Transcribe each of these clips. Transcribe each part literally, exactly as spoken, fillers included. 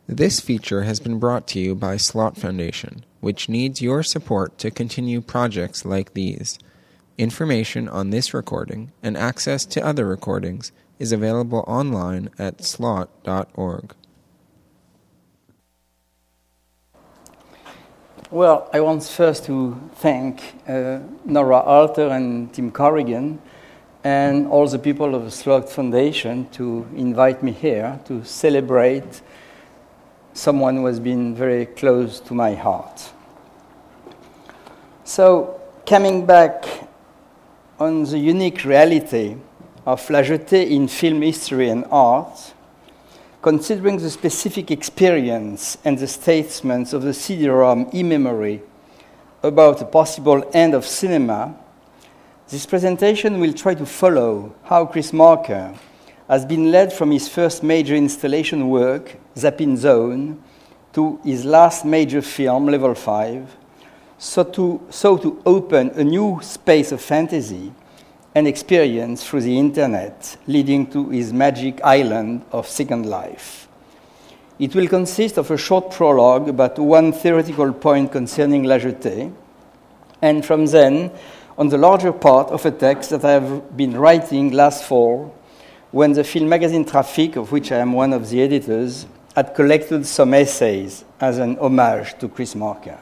This feature has been brought to you by Slot Foundation, which needs your support to continue projects like these. Information on this recording and access to other recordings is available online at slot dot org. Well, I want first to thank uh, Nora Alter and Tim Corrigan and all the people of the Slot Foundation to invite me here to celebrate someone who has been very close to my heart. So, coming back on the unique reality of La Jetée in film history and art, considering the specific experience and the statements of the C D-ROM e-memory about a possible end of cinema, this presentation will try to follow how Chris Marker has been led from his first major installation work, Zapping Zone, to his last major film, Level five, so to, so to open a new space of fantasy and experience through the internet, leading to his magic island of Second Life. It will consist of a short prologue about one theoretical point concerning La Jetée, and from then on the larger part of a text that I have been writing last fall when the film magazine Traffic, of which I am one of the editors, had collected some essays as an homage to Chris Marker.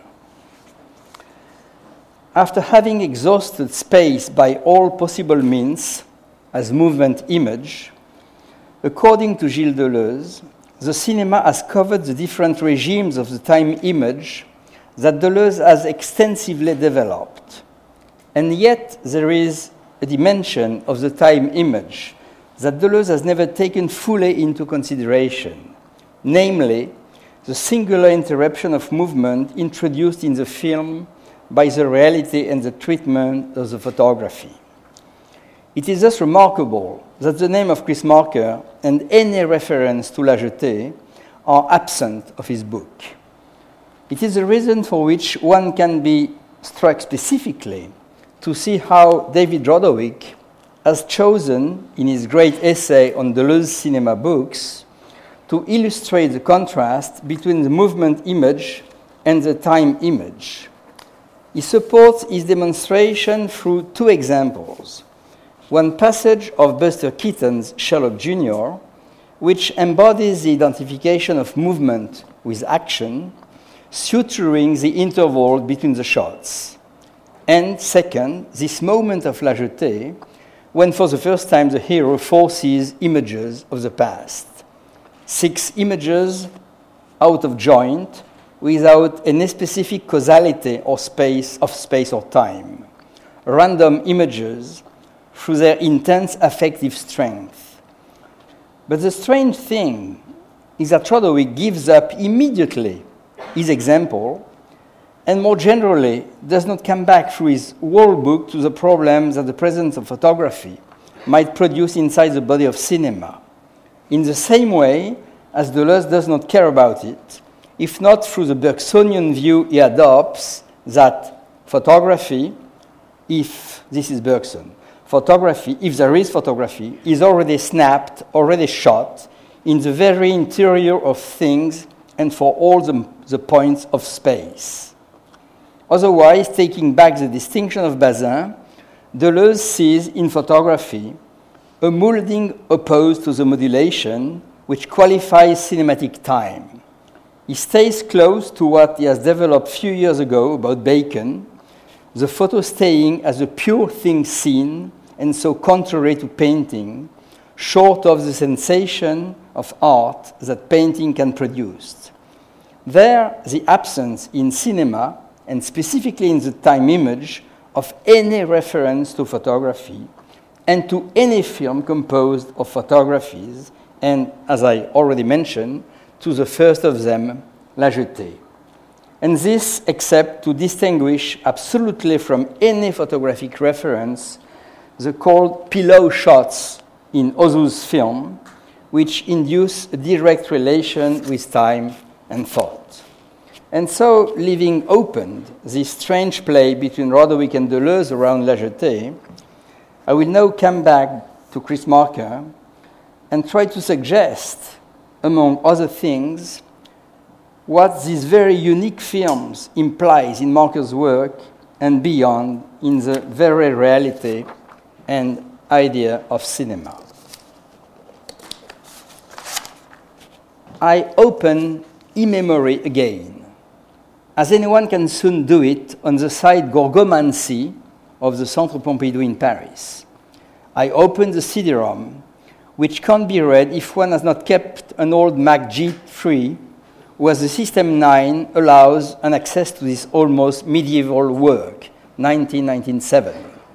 After having exhausted space by all possible means as movement image, according to Gilles Deleuze, the cinema has covered the different regimes of the time image that Deleuze has extensively developed. And yet there is a dimension of the time image that Deleuze has never taken fully into consideration, namely the singular interruption of movement introduced in the film by the reality and the treatment of the photography. It is thus remarkable that the name of Chris Marker and any reference to La Jetée are absent of his book. It is a reason for which one can be struck specifically to see how David Roderick has chosen, in his great essay on Deleuze cinema books, to illustrate the contrast between the movement image and the time image. He supports his demonstration through two examples. One passage of Buster Keaton's Sherlock Junior, which embodies the identification of movement with action, suturing the interval between the shots. And second, this moment of La Jetée, when for the first time the hero foresees images of the past. Six images out of joint, without any specific causality or space of space or time. Random images through their intense affective strength. But the strange thing is that Roderick gives up immediately his example and more generally does not come back through his whole book to the problems that the presence of photography might produce inside the body of cinema. In the same way as Deleuze does not care about it, if not through the Bergsonian view he adopts that photography, if this is Bergson, photography, if there is photography, is already snapped, already shot in the very interior of things and for all the, the points of space. Otherwise, taking back the distinction of Bazin, Deleuze sees in photography a molding opposed to the modulation which qualifies cinematic time. He stays close to what he has developed a few years ago about Bacon, the photo staying as a pure thing seen and so contrary to painting, short of the sensation of art that painting can produce. There, the absence in cinema, and specifically in the time image, of any reference to photography and to any film composed of photographies, and, as I already mentioned, to the first of them, La Jetée. And this except to distinguish absolutely from any photographic reference the called pillow shots in Ozu's film, which induce a direct relation with time and thought. And so, leaving open this strange play between Roderick and Deleuze around La Jetée, I will now come back to Chris Marker and try to suggest, among other things, what these very unique films implies in Marker's work and beyond in the very reality and idea of cinema. I open e-memory again, as anyone can soon do it on the site Gorgomancy of the Centre Pompidou in Paris. I open the C D ROM, which can't be read if one has not kept an old Mac G three, where the System nine allows an access to this almost medieval work, nineteen ninety-seven.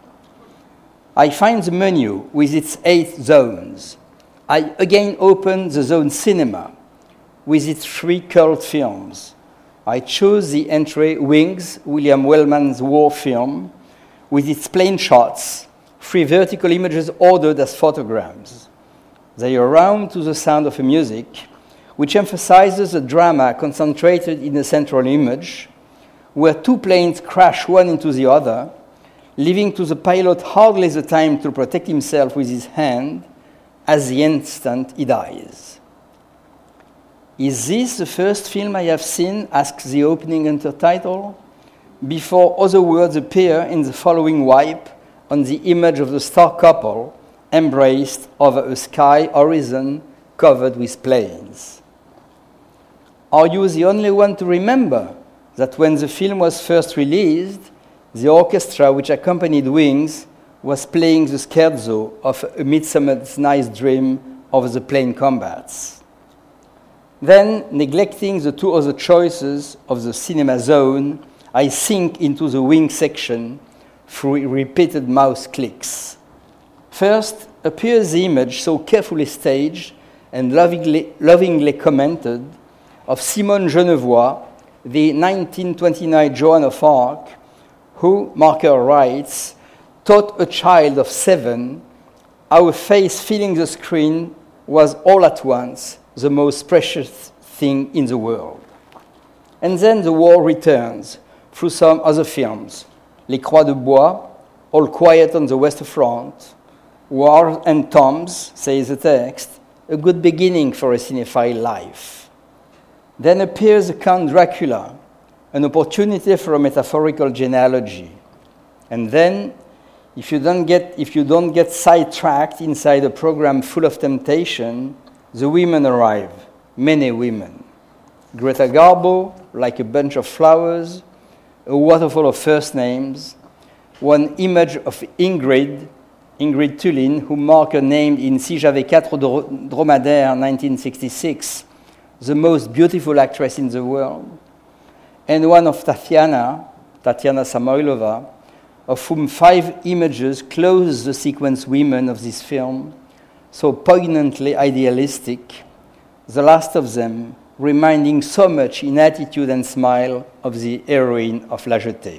I find the menu with its eight zones. I again open the zone Cinema with its three cult films. I choose the entry Wings, William Wellman's war film, with its plain shots, three vertical images ordered as photograms. They are round to the sound of a music, which emphasizes the drama concentrated in the central image, where two planes crash one into the other, leaving to the pilot hardly the time to protect himself with his hand as the instant he dies. Is this the first film I have seen? Asks the opening intertitle, before other words appear in the following wipe on the image of the star couple embraced over a sky horizon covered with planes. Are you the only one to remember that when the film was first released, the orchestra which accompanied Wings was playing the scherzo of A Midsummer's Night's Dream of the plane combats? Then, neglecting the two other choices of the cinema zone, I sink into the wing section through repeated mouse clicks. First appears the image so carefully staged and lovingly, lovingly commented of Simone Genevoix, the nineteen twenty-nine Joan of Arc, who, Marker writes, taught a child of seven how a face filling the screen was all at once the most precious thing in the world. And then the war returns through some other films. Les Croix de Bois, All Quiet on the Western Front, War and Tombs, says the text, a good beginning for a cinephile life. Then appears Count Dracula, an opportunity for a metaphorical genealogy. And then, if you don't get, if you don't get sidetracked inside a program full of temptation, the women arrive, many women. Greta Garbo, Like a Bunch of Flowers, a waterfall of first names, one image of Ingrid, Ingrid Tullin, whom Marker named in Si j'avais quatre dromadaires, nineteen sixty-six, the most beautiful actress in the world, and one of Tatiana, Tatiana Samoylova, of whom five images close the sequence women of this film, so poignantly idealistic, the last of them reminding so much in attitude and smile of the heroine of La Jetée.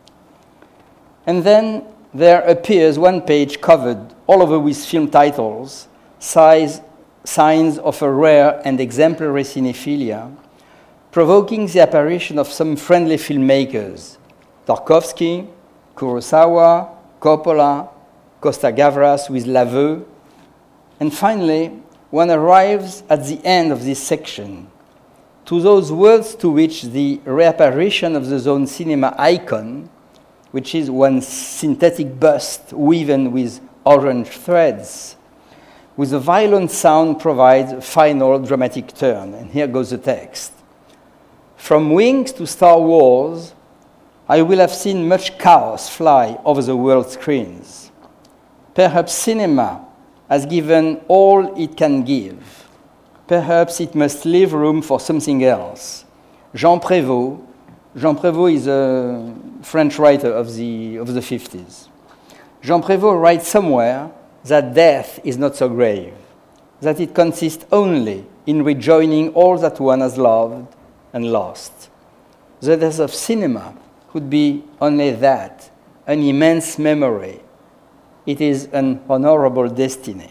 And then there appears one page covered all over with film titles, size, signs of a rare and exemplary cinephilia, provoking the apparition of some friendly filmmakers, Tarkovsky, Kurosawa, Coppola, Costa Gavras with L'Aveu, and finally, one arrives at the end of this section, to those words to which the reapparition of the zone cinema icon, which is one synthetic bust woven with orange threads, with a violent sound provides a final dramatic turn. And here goes the text. From Wings to Star Wars, I will have seen much chaos fly over the world screens. Perhaps cinema has given all it can give. Perhaps it must leave room for something else. Jean Prévost, Jean Prévost is a French writer of the, of the fifties. Jean Prévost writes somewhere that death is not so grave, that it consists only in rejoining all that one has loved and lost. The death of cinema could be only that, an immense memory. It is an honorable destiny.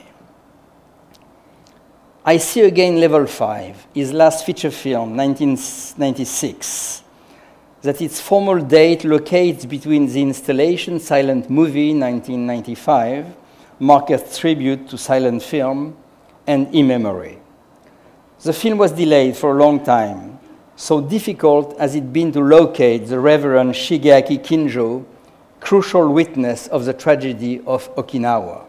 I See Again Level five, his last feature film, nineteen ninety-six, that its formal date locates between the installation Silent Movie, nineteen ninety-five, Marker's tribute to silent film, and In Memory. The film was delayed for a long time, so difficult has it been to locate the Reverend Shigeaki Kinjo, crucial witness of the tragedy of Okinawa.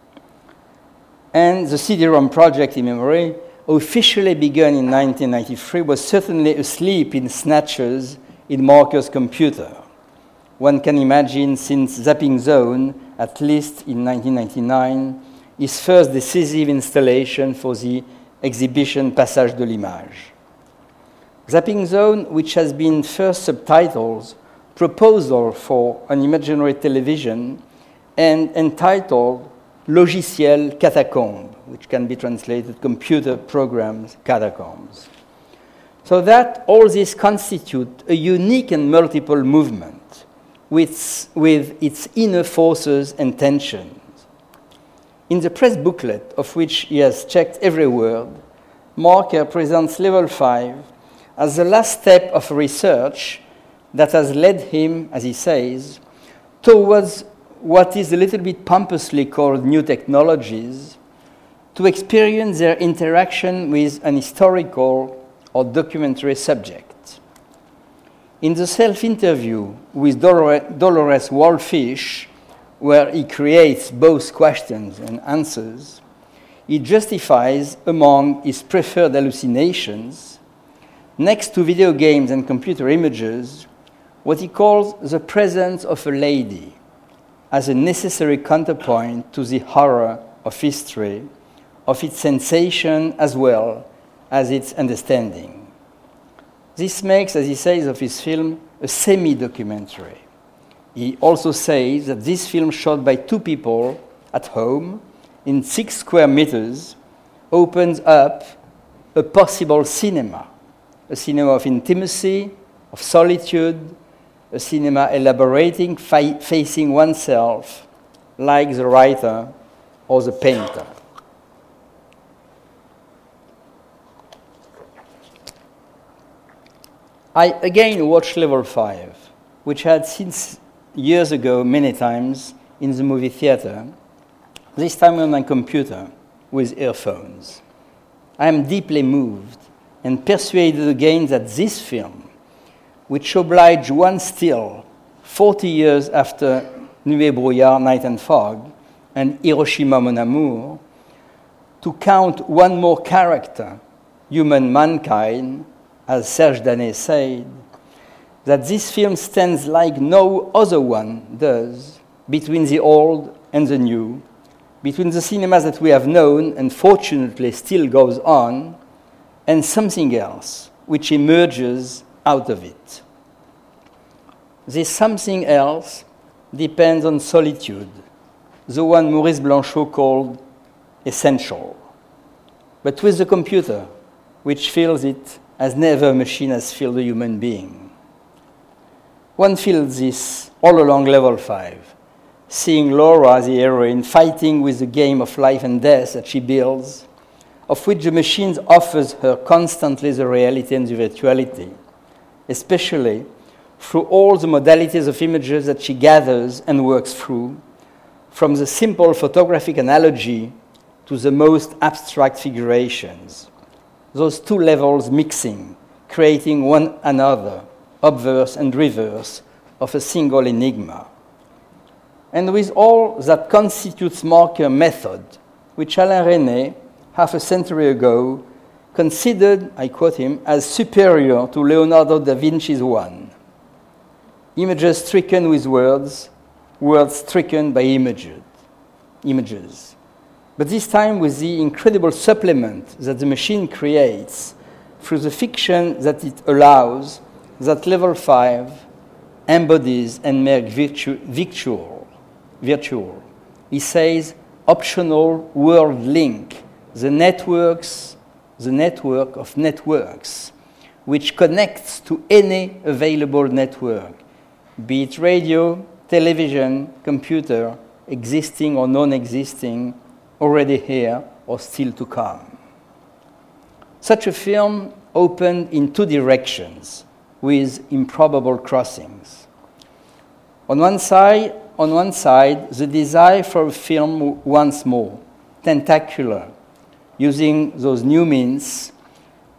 And the C D ROM project in memory, officially begun in nineteen ninety-three, was certainly asleep in snatches in Marker's computer. One can imagine, since Zapping Zone, at least in nineteen ninety-nine, his first decisive installation for the exhibition Passage de l'Image. Zapping Zone, which has been first subtitles, Proposal for an Imaginary Television, and entitled Logiciel Catacombe, which can be translated Computer Programs Catacombs. So that all this constitute a unique and multiple movement with, with its inner forces and tensions. In the press booklet, of which he has checked every word, Marker presents Level five as the last step of research that has led him, as he says, towards what is a little bit pompously called new technologies, to experience their interaction with an historical or documentary subject. In the self-interview with Dolores, Dolores Wallfish, where he creates both questions and answers, he justifies, among his preferred hallucinations, next to video games and computer images, what he calls the presence of a lady as a necessary counterpoint to the horror of history, of its sensation as well as its understanding. This makes, as he says of his film, a semi-documentary. He also says that this film, shot by two people at home in six square meters, opens up a possible cinema, a cinema of intimacy, of solitude, a cinema elaborating, fi- facing oneself, like the writer or the painter. I again watched Level five, which I had seen years ago many times in the movie theater, this time on my computer with earphones. I am deeply moved and persuaded again that this film, which obliged one still, forty years after Nuit Brouillard, Night and Fog, and Hiroshima Mon Amour, to count one more character, human mankind, as Serge Danet said, that this film stands like no other one does between the old and the new, between the cinemas that we have known and fortunately still goes on, and something else which emerges out of it. This something else depends on solitude, the one Maurice Blanchot called essential, but with the computer, which feels it as never a machine has filled a human being. One feels this all along Level five, seeing Laura, the heroine, fighting with the game of life and death that she builds, of which the machine offers her constantly the reality and the virtuality, especially through all the modalities of images that she gathers and works through, from the simple photographic analogy to the most abstract figurations, those two levels mixing, creating one another, obverse and reverse, of a single enigma. And with all that constitutes Marker method, which Alain Resnais, half a century ago, considered, I quote him, as superior to Leonardo da Vinci's one. Images stricken with words, words stricken by images. images. But this time with the incredible supplement that the machine creates through the fiction that it allows, that Level five embodies and makes virtu- virtual. virtual. He says, optional world link, the networks, the network of networks, which connects to any available network, be it radio, television, computer, existing or non-existing, already here or still to come. Such a film opened in two directions with improbable crossings. On one side, on one side, the desire for a film once more, tentacular, using those new means,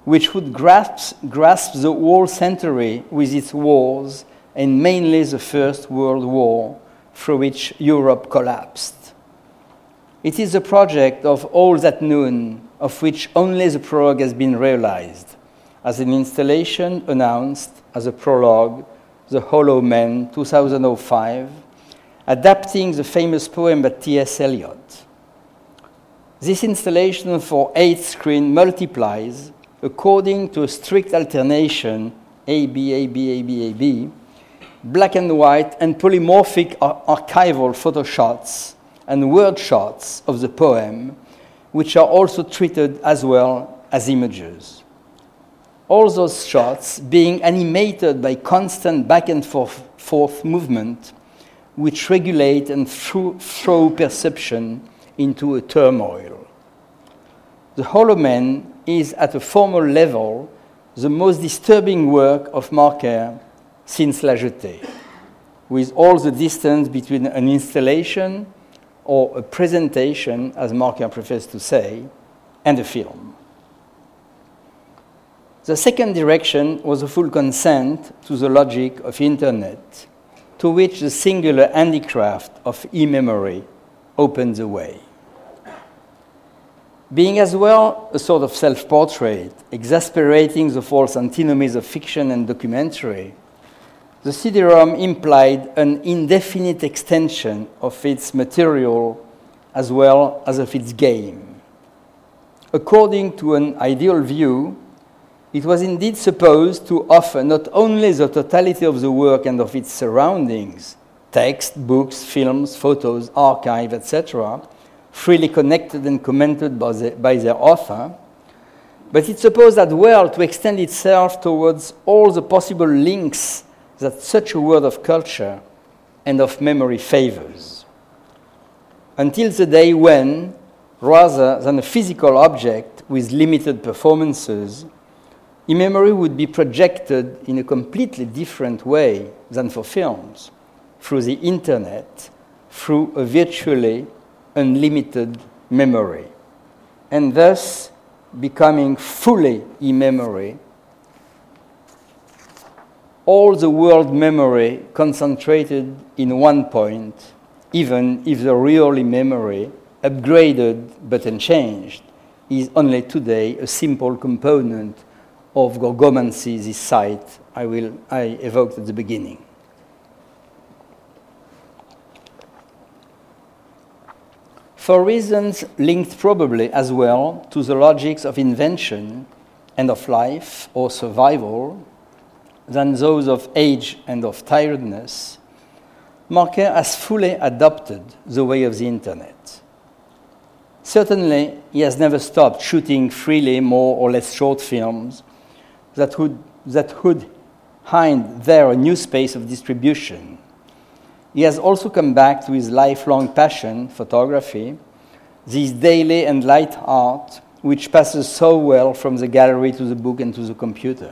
which would grasp, grasp the whole century with its wars, and mainly the First World War, through which Europe collapsed. It is a project of All That Noon, of which only the prologue has been realized, as an installation announced as a prologue, The Hollow Man, two thousand five, adapting the famous poem by T S Eliot. This installation for eight screens multiplies, according to a strict alternation, A, B, A, B, A, B, A, B, black and white and polymorphic ar- archival photo shots and word shots of the poem, which are also treated as well as images. All those shots being animated by constant back and forth, forth movement, which regulate and throw, throw perception into a turmoil. The Hollow Man is, at a formal level, the most disturbing work of Marker since La Jetée, with all the distance between an installation or a presentation, as Marker prefers to say, and a film. The second direction was a full consent to the logic of Internet, to which the singular handicraft of e-memory opened the way. Being as well a sort of self-portrait, exasperating the false antinomies of fiction and documentary, the C D-ROM implied an indefinite extension of its material as well as of its game. According to an ideal view, it was indeed supposed to offer not only the totality of the work and of its surroundings, text, books, films, photos, archive, et cetera, freely connected and commented by, the, by their author, but it supposed as well to extend itself towards all the possible links that such a world of culture and of memory favors. Until the day when, rather than a physical object with limited performances, e-memory would be projected in a completely different way than for films, through the Internet, through a virtually unlimited memory, and thus becoming fully e-memory, all the world memory concentrated in one point, even if the real e-memory, upgraded but unchanged, is only today a simple component of Gorgomancy, this site I, will, I evoked at the beginning. For reasons linked probably as well to the logics of invention and of life or survival than those of age and of tiredness, Marker has fully adopted the way of the Internet. Certainly, he has never stopped shooting freely more or less short films that would, that would find there a new space of distribution. He has also come back to his lifelong passion, photography, this daily and light art, which passes so well from the gallery to the book and to the computer.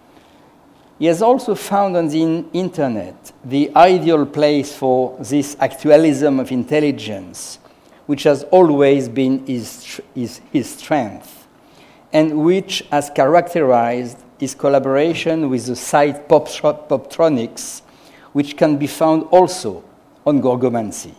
He has also found on the Internet the ideal place for this actualism of intelligence, which has always been his, his, his strength, and which has characterized his collaboration with the site Pop, Poptronics, which can be found also on Gorgomancy.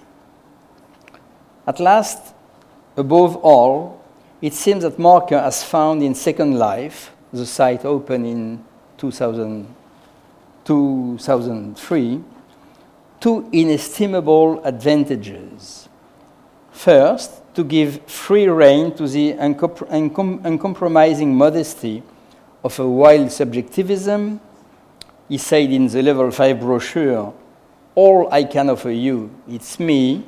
At last, above all, it seems that Marker has found in Second Life, the site opened in two thousand, two thousand three, two inestimable advantages. First, to give free rein to the uncom- uncom- uncompromising modesty of a wild subjectivism. He said in the Level five brochure, all I can offer you, it's me.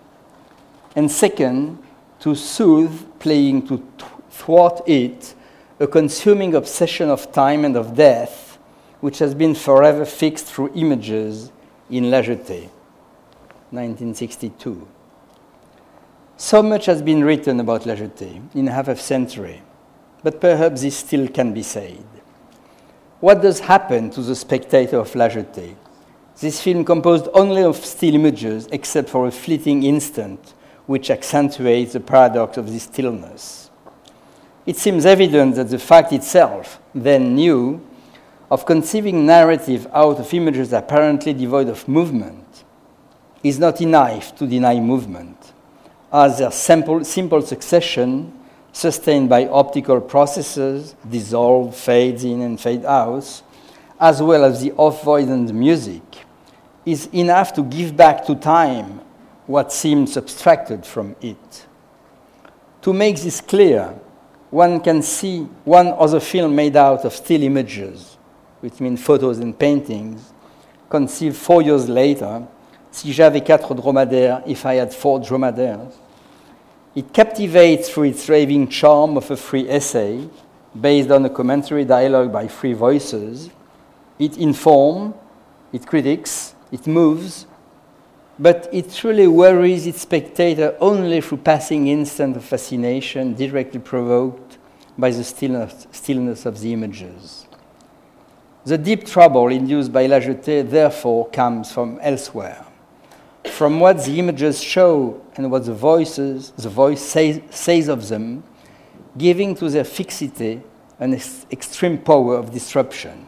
And second, to soothe, playing to thwart it, a consuming obsession of time and of death, which has been forever fixed through images in La Jetée, nineteen sixty-two. So much has been written about La Jetée in half a century, but perhaps this still can be said. What does happen to the spectator of La Jetée? This film composed only of still images, except for a fleeting instant, which accentuates the paradox of this stillness. it seems evident that the fact itself, then new, of conceiving narrative out of images apparently devoid of movement is not enough to deny movement, as their simple, simple succession, sustained by optical processes, dissolve, fades in and fade out, as well as the off-voidant music, is enough to give back to time what seemed subtracted from it. To make this clear, one can see one other film made out of still images, which means photos and paintings, conceived four years later, Si j'avais quatre dromadaires, If I Had Four Dromedaires. It captivates through its raving charm of a free essay, based on a commentary dialogue by three voices. It informs, it critiques, it moves, but it truly worries its spectator only through passing instant of fascination directly provoked by the stillness, stillness of the images. The deep trouble induced by La Jetée, therefore, comes from elsewhere, from what the images show and what the voices, the voice says, says of them, giving to their fixity an ex- extreme power of disruption.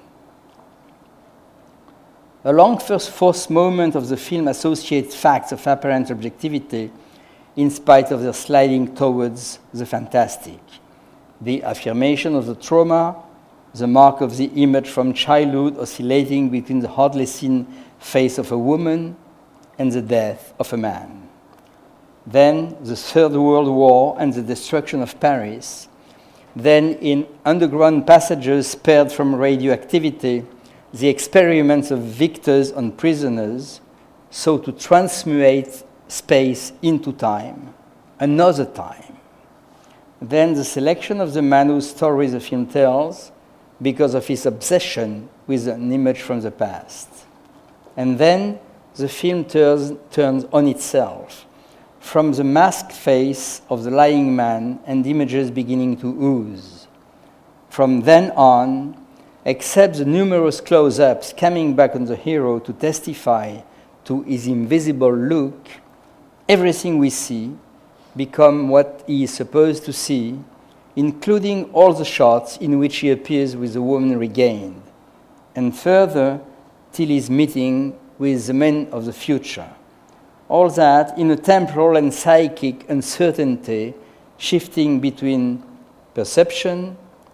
A long first force moment of the film associates facts of apparent objectivity in spite of their sliding towards the fantastic. The affirmation of the trauma, the mark of the image from childhood oscillating between the hardly seen face of a woman and the death of a man. Then the Third World War and the destruction of Paris. Then in underground passages spared from radioactivity, the experiments of victors on prisoners, so to transmute space into time, another time. Then the selection of the man whose story the film tells because of his obsession with an image from the past. And then the film turns, turns on itself, from the masked face of the lying man and images beginning to ooze. From then on, except the numerous close-ups coming back on the hero to testify to his invisible look, everything we see becomes what he is supposed to see, including all the shots in which he appears with the woman regained, and further till his meeting with the men of the future. All that in a temporal and psychic uncertainty shifting between perception,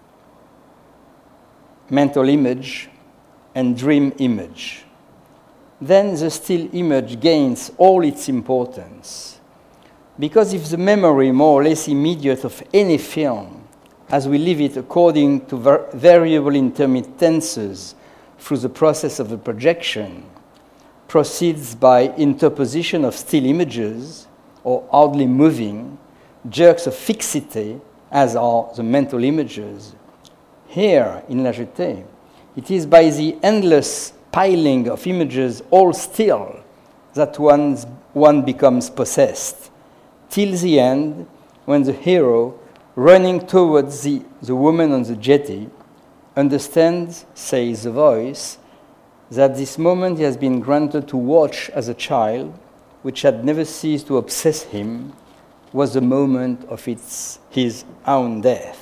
mental image, and dream image. Then the still image gains all its importance. Because if the memory, more or less immediate, of any film, as we live it according to var- variable intermittences through the process of a projection, proceeds by interposition of still images, or hardly moving, jerks of fixity, as are the mental images, here, in La Jetée, it is by the endless piling of images all still that one's, one becomes possessed, till the end, when the hero, running towards the, the woman on the jetty, understands, says the voice, that this moment he has been granted to watch as a child, which had never ceased to obsess him, was the moment of its, his own death.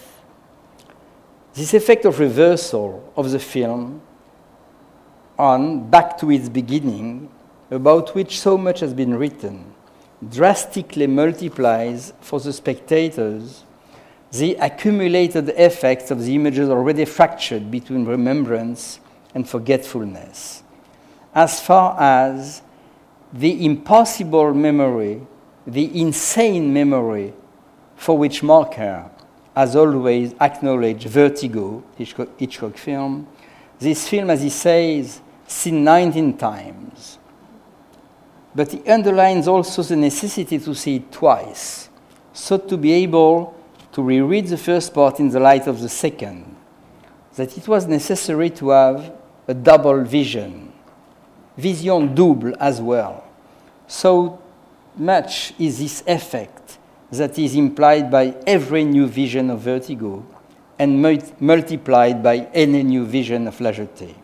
This effect of reversal of the film on back to its beginning, about which so much has been written, drastically multiplies for the spectators the accumulated effects of the images already fractured between remembrance and forgetfulness, as far as the impossible memory, the insane memory for which Marker has always acknowledged Vertigo, Hitchcock, Hitchcock film, this film, as he says, seen nineteen times. But he underlines also the necessity to see it twice, so to be able to reread the first part in the light of the second, that it was necessary to have a double vision, vision double as well. So much is this effect that is implied by every new vision of Vertigo and mul- multiplied by any new vision of La Jetée.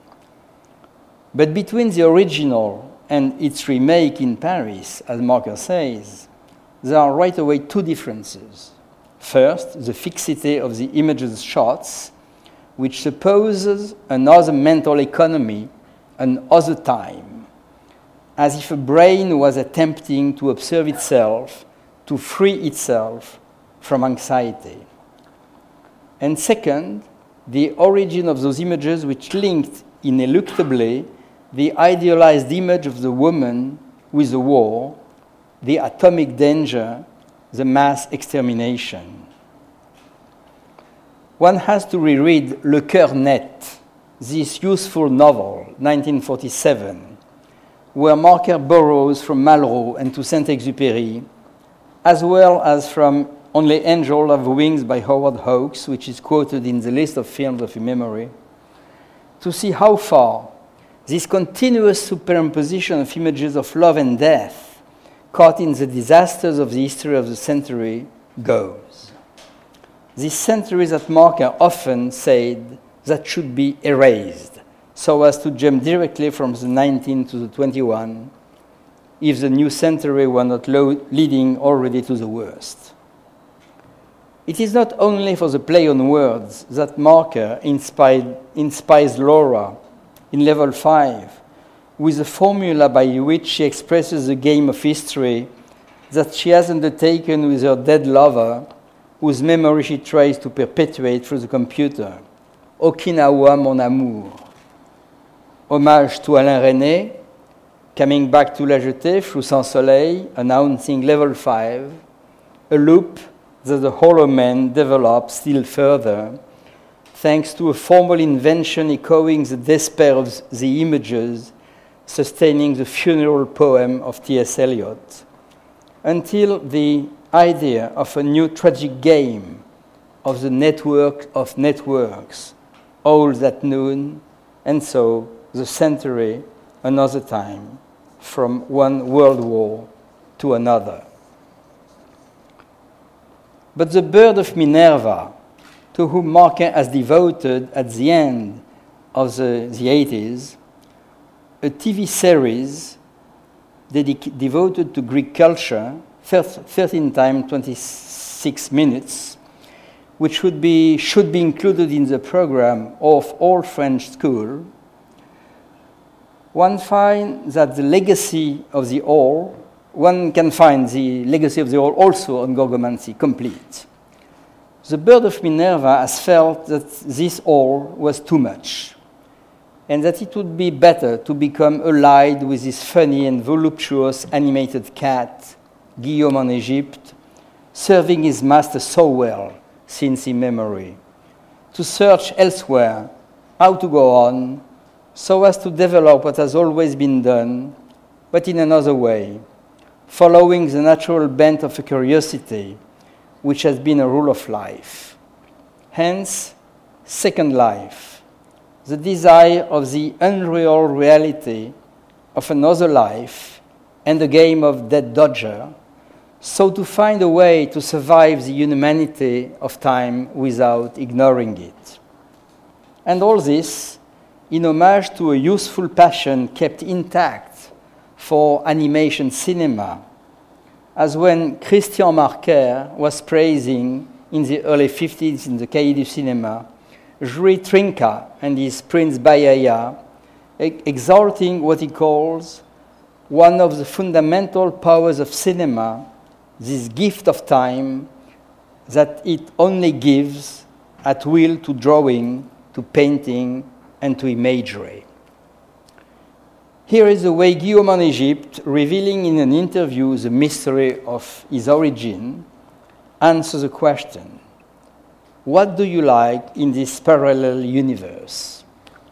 But between the original and its remake in Paris, as Marker says, there are right away two differences. First, the fixity of the image's shots, which supposes another mental economy, another time, as if a brain was attempting to observe itself, to free itself from anxiety. And second, the origin of those images which linked ineluctably the idealized image of the woman with the war, the atomic danger, the mass extermination. One has to reread Le Cœur Net, this useful novel, nineteen forty-seven, where Marker borrows from Malraux and to Saint-Exupéry, as well as from Only Angels Have Wings by Howard Hawks, which is quoted in the list of films of memory, to see how far this continuous superimposition of images of love and death caught in the disasters of the history of the century goes. These centuries that Marker often said that should be erased, so as to jump directly from the nineteen to the twenty-one, if the new century were not lo- leading already to the worst. It is not only for the play on words that Marker inspired, inspires Laura in level five, with a formula by which she expresses the game of history that she has undertaken with her dead lover, whose memory she tries to perpetuate through the computer. Okinawa, mon amour. Hommage to Alain Resnais, coming back to La Jetée through Sans Soleil, announcing level five, a loop that the Hollow Man develops still further, thanks to a formal invention echoing the despair of the images sustaining the funeral poem of T S Eliot, until the idea of a new tragic game of the network of networks, all at noon, and so the century, another time, from one world war to another. But the bird of Minerva, to whom Marquin has devoted at the end of the, the eighties, a T V series dedic- devoted to Greek culture, thirteen times twenty-six minutes, which would be, should be included in the program of all French schools, one finds that the legacy of the all, one can find the legacy of the all also on Gorgomancy complete. The bird of Minerva has felt that this all was too much, and that it would be better to become allied with this funny and voluptuous animated cat, Guillaume en Egypte, serving his master so well since in memory, to search elsewhere how to go on, so as to develop what has always been done, but in another way, following the natural bent of a curiosity, which has been a rule of life. Hence, Second Life, the desire of the unreal reality of another life and the game of Dead Dodger, so to find a way to survive the inhumanity of time without ignoring it. And all this in homage to a youthful passion kept intact for animation cinema, as when Christian Marker was praising in the early fifties in the Cahiers du Cinéma, Jules Trinca and his Prince Bayaya, exalting what he calls one of the fundamental powers of cinema, this gift of time that it only gives at will to drawing, to painting, and to imagery. Here is the way Guillaume en Egypte, revealing in an interview the mystery of his origin, answers the question, what do you like in this parallel universe?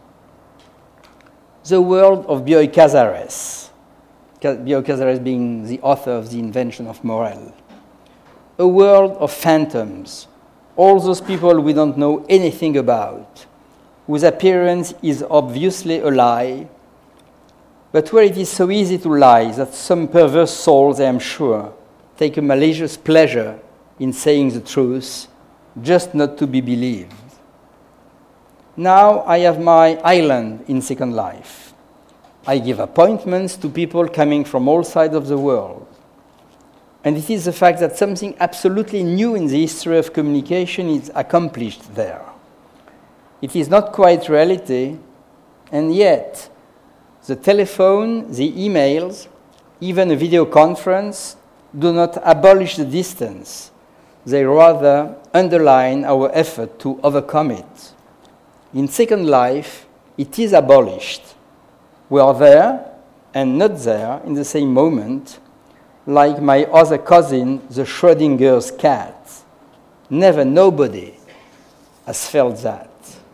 The world of Bioy Casares, Bioy Casares being the author of The Invention of Morel. A world of phantoms, all those people we don't know anything about, whose appearance is obviously a lie, but where it is so easy to lie that some perverse souls, I am sure, take a malicious pleasure in saying the truth, just not to be believed. Now I have my island in Second Life. I give appointments to people coming from all sides of the world. And it is the fact that something absolutely new in the history of communication is accomplished there. It is not quite reality, and yet the telephone, the emails, even a video conference do not abolish the distance. They rather underline our effort to overcome it. In Second Life, it is abolished. We are there and not there in the same moment, like my other cousin, the Schrodinger's cat. Never, nobody has felt that.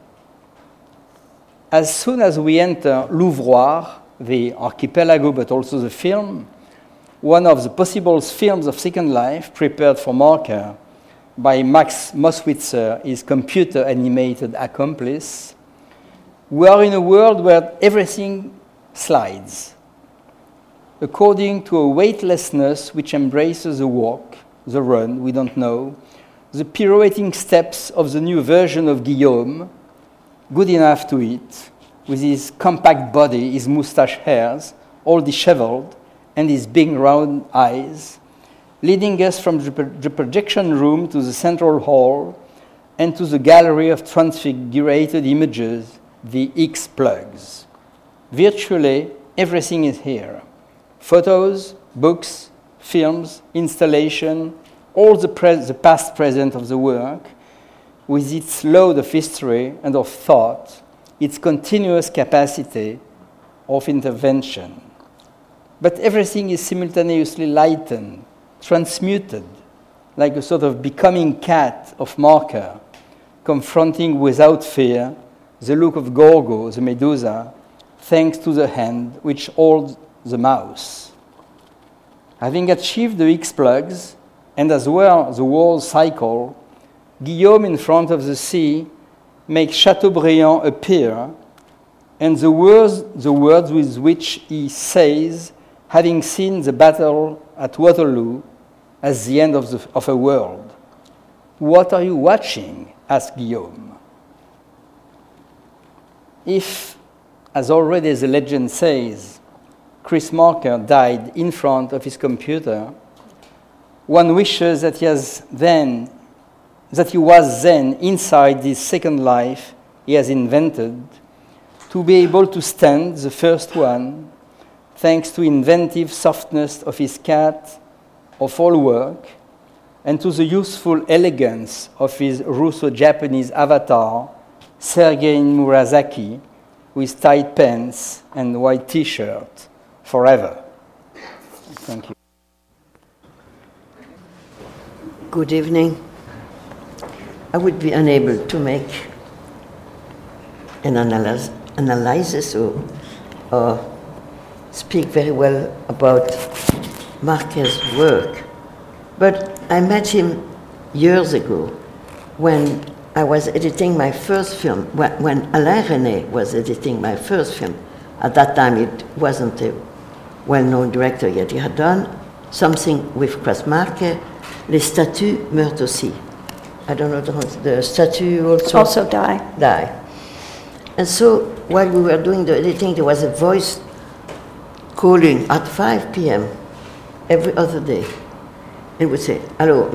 As soon as we enter L'Ouvroir, the archipelago, but also the film, one of the possible films of Second Life prepared for Marker by Max Moswitzer, his computer-animated accomplice, we are in a world where everything slides, according to a weightlessness which embraces the walk, the run, we don't know, the pirouetting steps of the new version of Guillaume, good enough to eat, with his compact body, his moustache hairs, all disheveled, and his big round eyes, leading us from the projection room to the central hall and to the gallery of transfigurated images, the X-plugs. Virtually everything is here. Photos, books, films, installation, all the, pre- the past present of the work, with its load of history and of thought, its continuous capacity of intervention. But everything is simultaneously lightened, transmuted, like a sort of becoming cat of Marker, confronting without fear the look of Gorgo, the Medusa, thanks to the hand which holds the mouse. Having achieved the X-plugs, and as well the world cycle, Guillaume in front of the sea makes Chateaubriand appear, and the words, the words with which he says, having seen the battle at Waterloo as the end of, the, of a world. What are you watching? Asked Guillaume. If, as already the legend says, Chris Marker died in front of his computer, one wishes that he has then, that he was then inside this second life he has invented, to be able to stand the first one, thanks to inventive softness of his cat, of all work, and to the useful elegance of his Russo-Japanese avatar, Sergei Murasaki, with tight pants and white T-shirt, forever. Thank you. Good evening. I would be unable to make an analysis, analysis or, or speak very well about Marker's work, but I met him years ago when I was editing my first film, when, when Alain Resnais was editing my first film. At that time, it wasn't a well-known director yet. He had done something with Chris Marker, Les Statues meurent aussi. I don't know, the, the statue also... Also die. Die. And so, while we were doing the editing, there was a voice calling at five p.m. every other day. It would say, hello.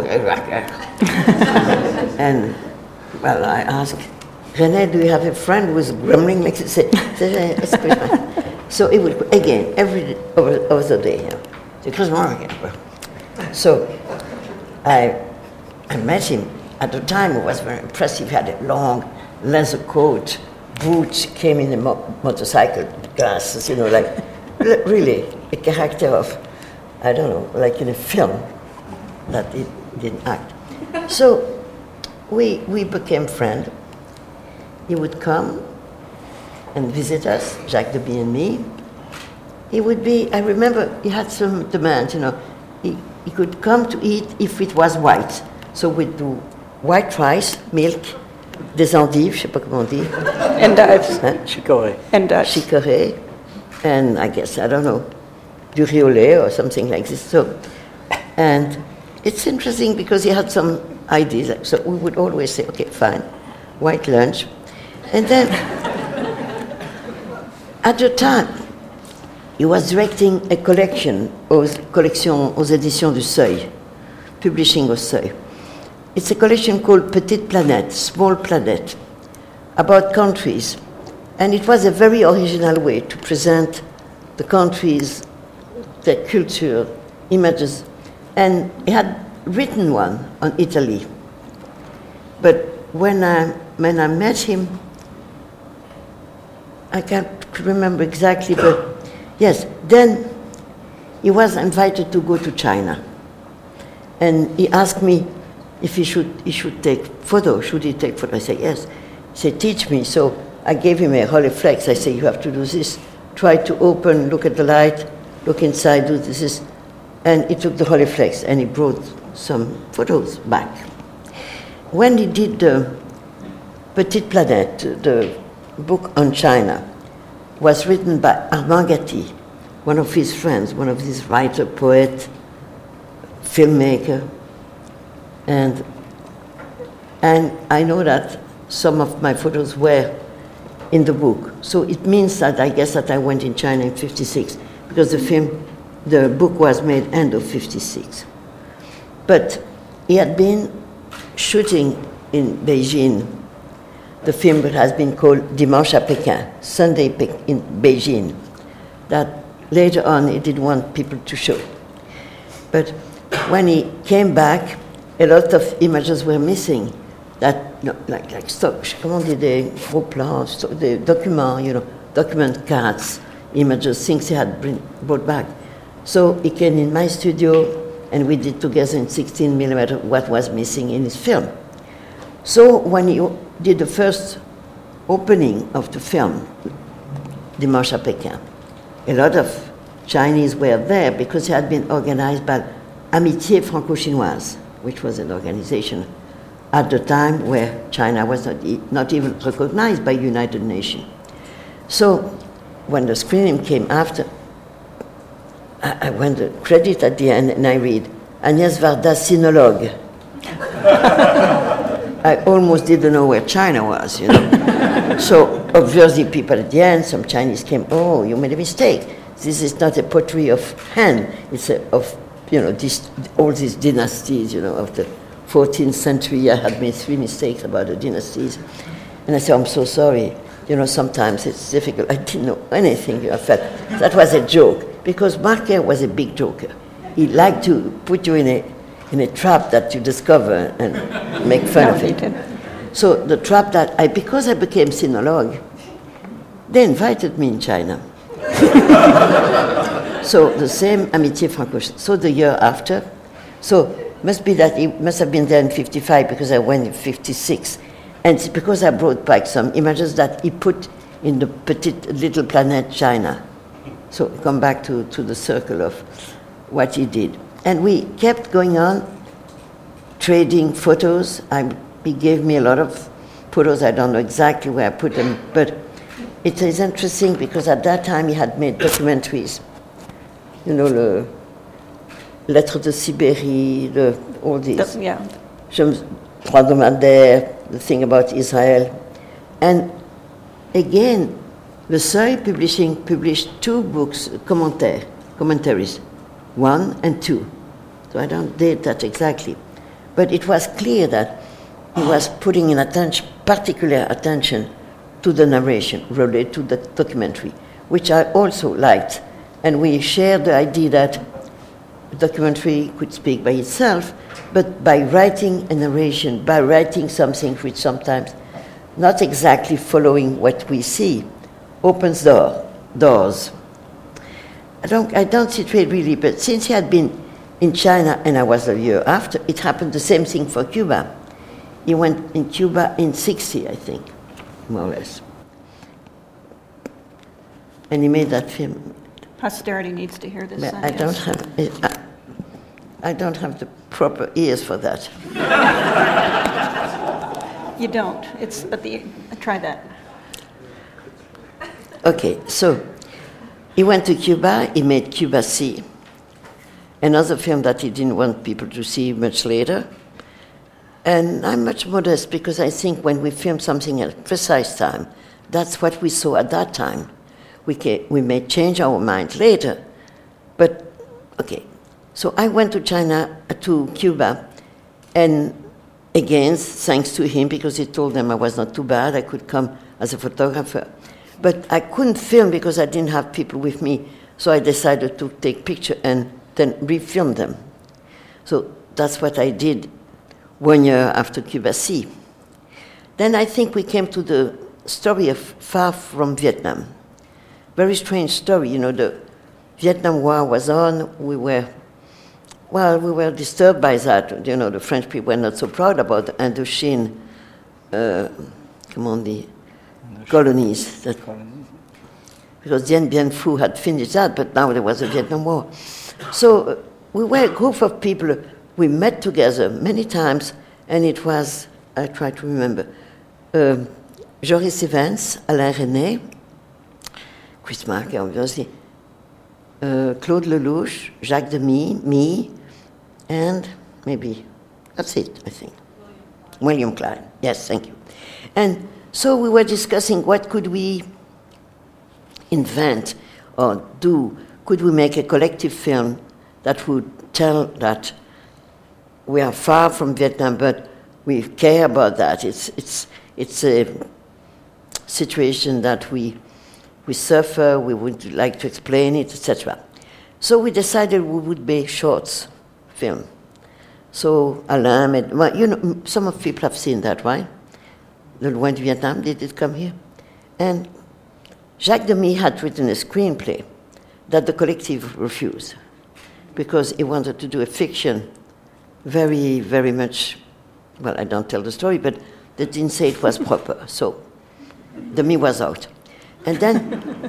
And, well, I asked, René, do you have a friend who is grumbling? Like to say, so it would, again, every other day, you know. So I, I met him. At the time, it was very impressive. He had a long leather coat, boots, came in a mo- motorcycle, glasses, you know, like really a character of, I don't know, like in a film that he didn't act. So we we became friends. He would come and visit us, Jacques Deby and me. He would be, I remember he had some demands, you know. He, he could come to eat if it was white. So we'd do white rice, milk, des endives, je sais pas comment on dit. Endives. Hein? Chicorée. Endives. Chicorée, and I guess, I don't know, du riz au lait or something like this. So, and it's interesting because he had some ideas. So we would always say, okay, fine, white lunch. And then, at the time, he was directing a collection, aux collections aux éditions du Seuil, publishing au Seuil. It's a collection called Petite Planète, Small Planet, about countries. And it was a very original way to present the countries, their culture, images. And he had written one on Italy. But when I, when I met him, I can't remember exactly, but yes, then he was invited to go to China. And he asked me if he should, he should take photos. Should he take photos? I said, yes. He said, teach me. So I gave him a Rolleiflex. I said, you have to do this. Try to open, look at the light, look inside, do this. this. And he took the Rolleiflex and he brought some photos back. When he did the Petite Planète, the book on China, was written by Armand Gatti, one of his friends, one of his writer, poet, filmmaker. And, and I know that some of my photos were in the book. So it means that I guess that I went in China in fifty-six, because the film, the book was made end of fifty-six. But he had been shooting in Beijing the film that has been called Dimanche à Pékin, Sunday in Beijing, that later on he didn't want people to show. But when he came back, a lot of images were missing, that, no, like, like stock, comment on dit, des gros plans, des documents, you know, document cards, images, things he had bring, brought back. So he came in my studio, and we did together in sixteen millimeter what was missing in his film. So when he did the first opening of the film, Dimanche à Pékin, a lot of Chinese were there because it had been organized by Amitié Franco-Chinoise, which was an organization at the time where China was not, e- not even recognized by United Nations. So when the screening came after, I, I went to credit at the end and I read, Agnès Varda, sinologue. I almost didn't know where China was, you know. So obviously people at the end, some Chinese came, oh, you made a mistake. This is not a pottery of hand, it's a, of, you know, this, all these dynasties, you know, of the fourteenth century. I had made three mistakes about the dynasties. And I said, I'm so sorry. You know, sometimes it's difficult. I didn't know anything. I felt that was a joke, because Marquet was a big joker. He liked to put you in a in a trap that you discover and make fun of it. So the trap that I, because I became sinologue, they invited me in China. So the same Amitié Franco. So the year after, so must be that it must have been there in fifty-five, because I went in fifty-six. And it's because I brought back some images that he put in the Petite Little Planète China. So come back to, to the circle of what he did. And we kept going on, trading photos. I, he gave me a lot of photos. I don't know exactly where I put them, but it is interesting because at that time he had made documentaries. You know, le Lettres de Sibérie, the, all these. The, yeah. Trois Dromadaires, the thing about Israel. And again, the Seuil Publishing published two books, commentaires, commentaries, one and two. So I don't date that exactly. But it was clear that he was putting in attention, particular attention to the narration related to the documentary, which I also liked. And we shared the idea that the documentary could speak by itself, but by writing a narration, by writing something which sometimes not exactly following what we see, opens door, doors. I don't, I don't situate really, but since he had been in China and I was a year after, it happened the same thing for Cuba. He went in Cuba in sixty, I think, more or less. And he made that film. Posterity needs to hear this. But son, I yes. don't have, I, I don't have the proper ears for that. You don't. It's but the try that. Okay, so he went to Cuba. He made Cuba C, another film that he didn't want people to see much later. And I'm much modest because I think when we film something at a precise time, that's what we saw at that time. we, ca- we may change our minds later. But, okay. So I went to China, uh, to Cuba, and again, thanks to him, because he told them I was not too bad, I could come as a photographer. But I couldn't film because I didn't have people with me, so I decided to take pictures and then refilm them. So that's what I did one year after Cuba C. Then I think we came to the story of Far From Vietnam. Very strange story, you know, the Vietnam War was on, we were, well, we were disturbed by that. You know, the French people were not so proud about the Indochine, uh, come on, the Indochine. colonies. That, colonies. Because Dien Bien Phu had finished that, but now there was a Vietnam War. So uh, we were a group of people, we met together many times, and it was, I try to remember, uh, Joris Evans, Alain René, Chris Marker, obviously, uh, Claude Lelouch, Jacques Demy, me, and maybe, that's it, I think. William, William Klein, yes, thank you. And so we were discussing what could we invent or do. Could we make a collective film that would tell that we are far from Vietnam, but we care about that. It's, it's, it's a situation that we, we suffer, we would like to explain it, et cetera. So we decided we would make shorts film. So Alain made, well, you know, some of people have seen that, right? Le Loin du Vietnam, did it come here? And Jacques Demy had written a screenplay that the collective refused because he wanted to do a fiction very, very much, well, I don't tell the story, but they didn't say it was proper, so Demy was out. And then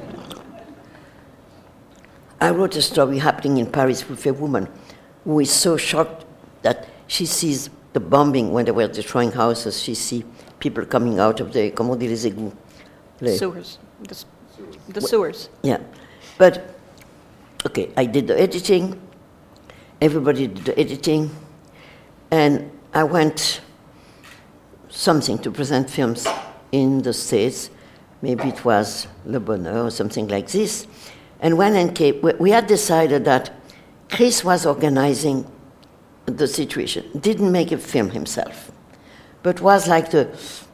I wrote a story happening in Paris with a woman who is so shocked that she sees the bombing when they were destroying houses. She sees people coming out of the, comment on dit les égouts? Les sewers. The, the sewers. Yeah. But, okay, I did the editing. Everybody did the editing. And I went something to present films in the States. Maybe it was Le Bonheur or something like this. And when I came, we had decided that Chris was organizing the situation, didn't make a film himself, but was like the,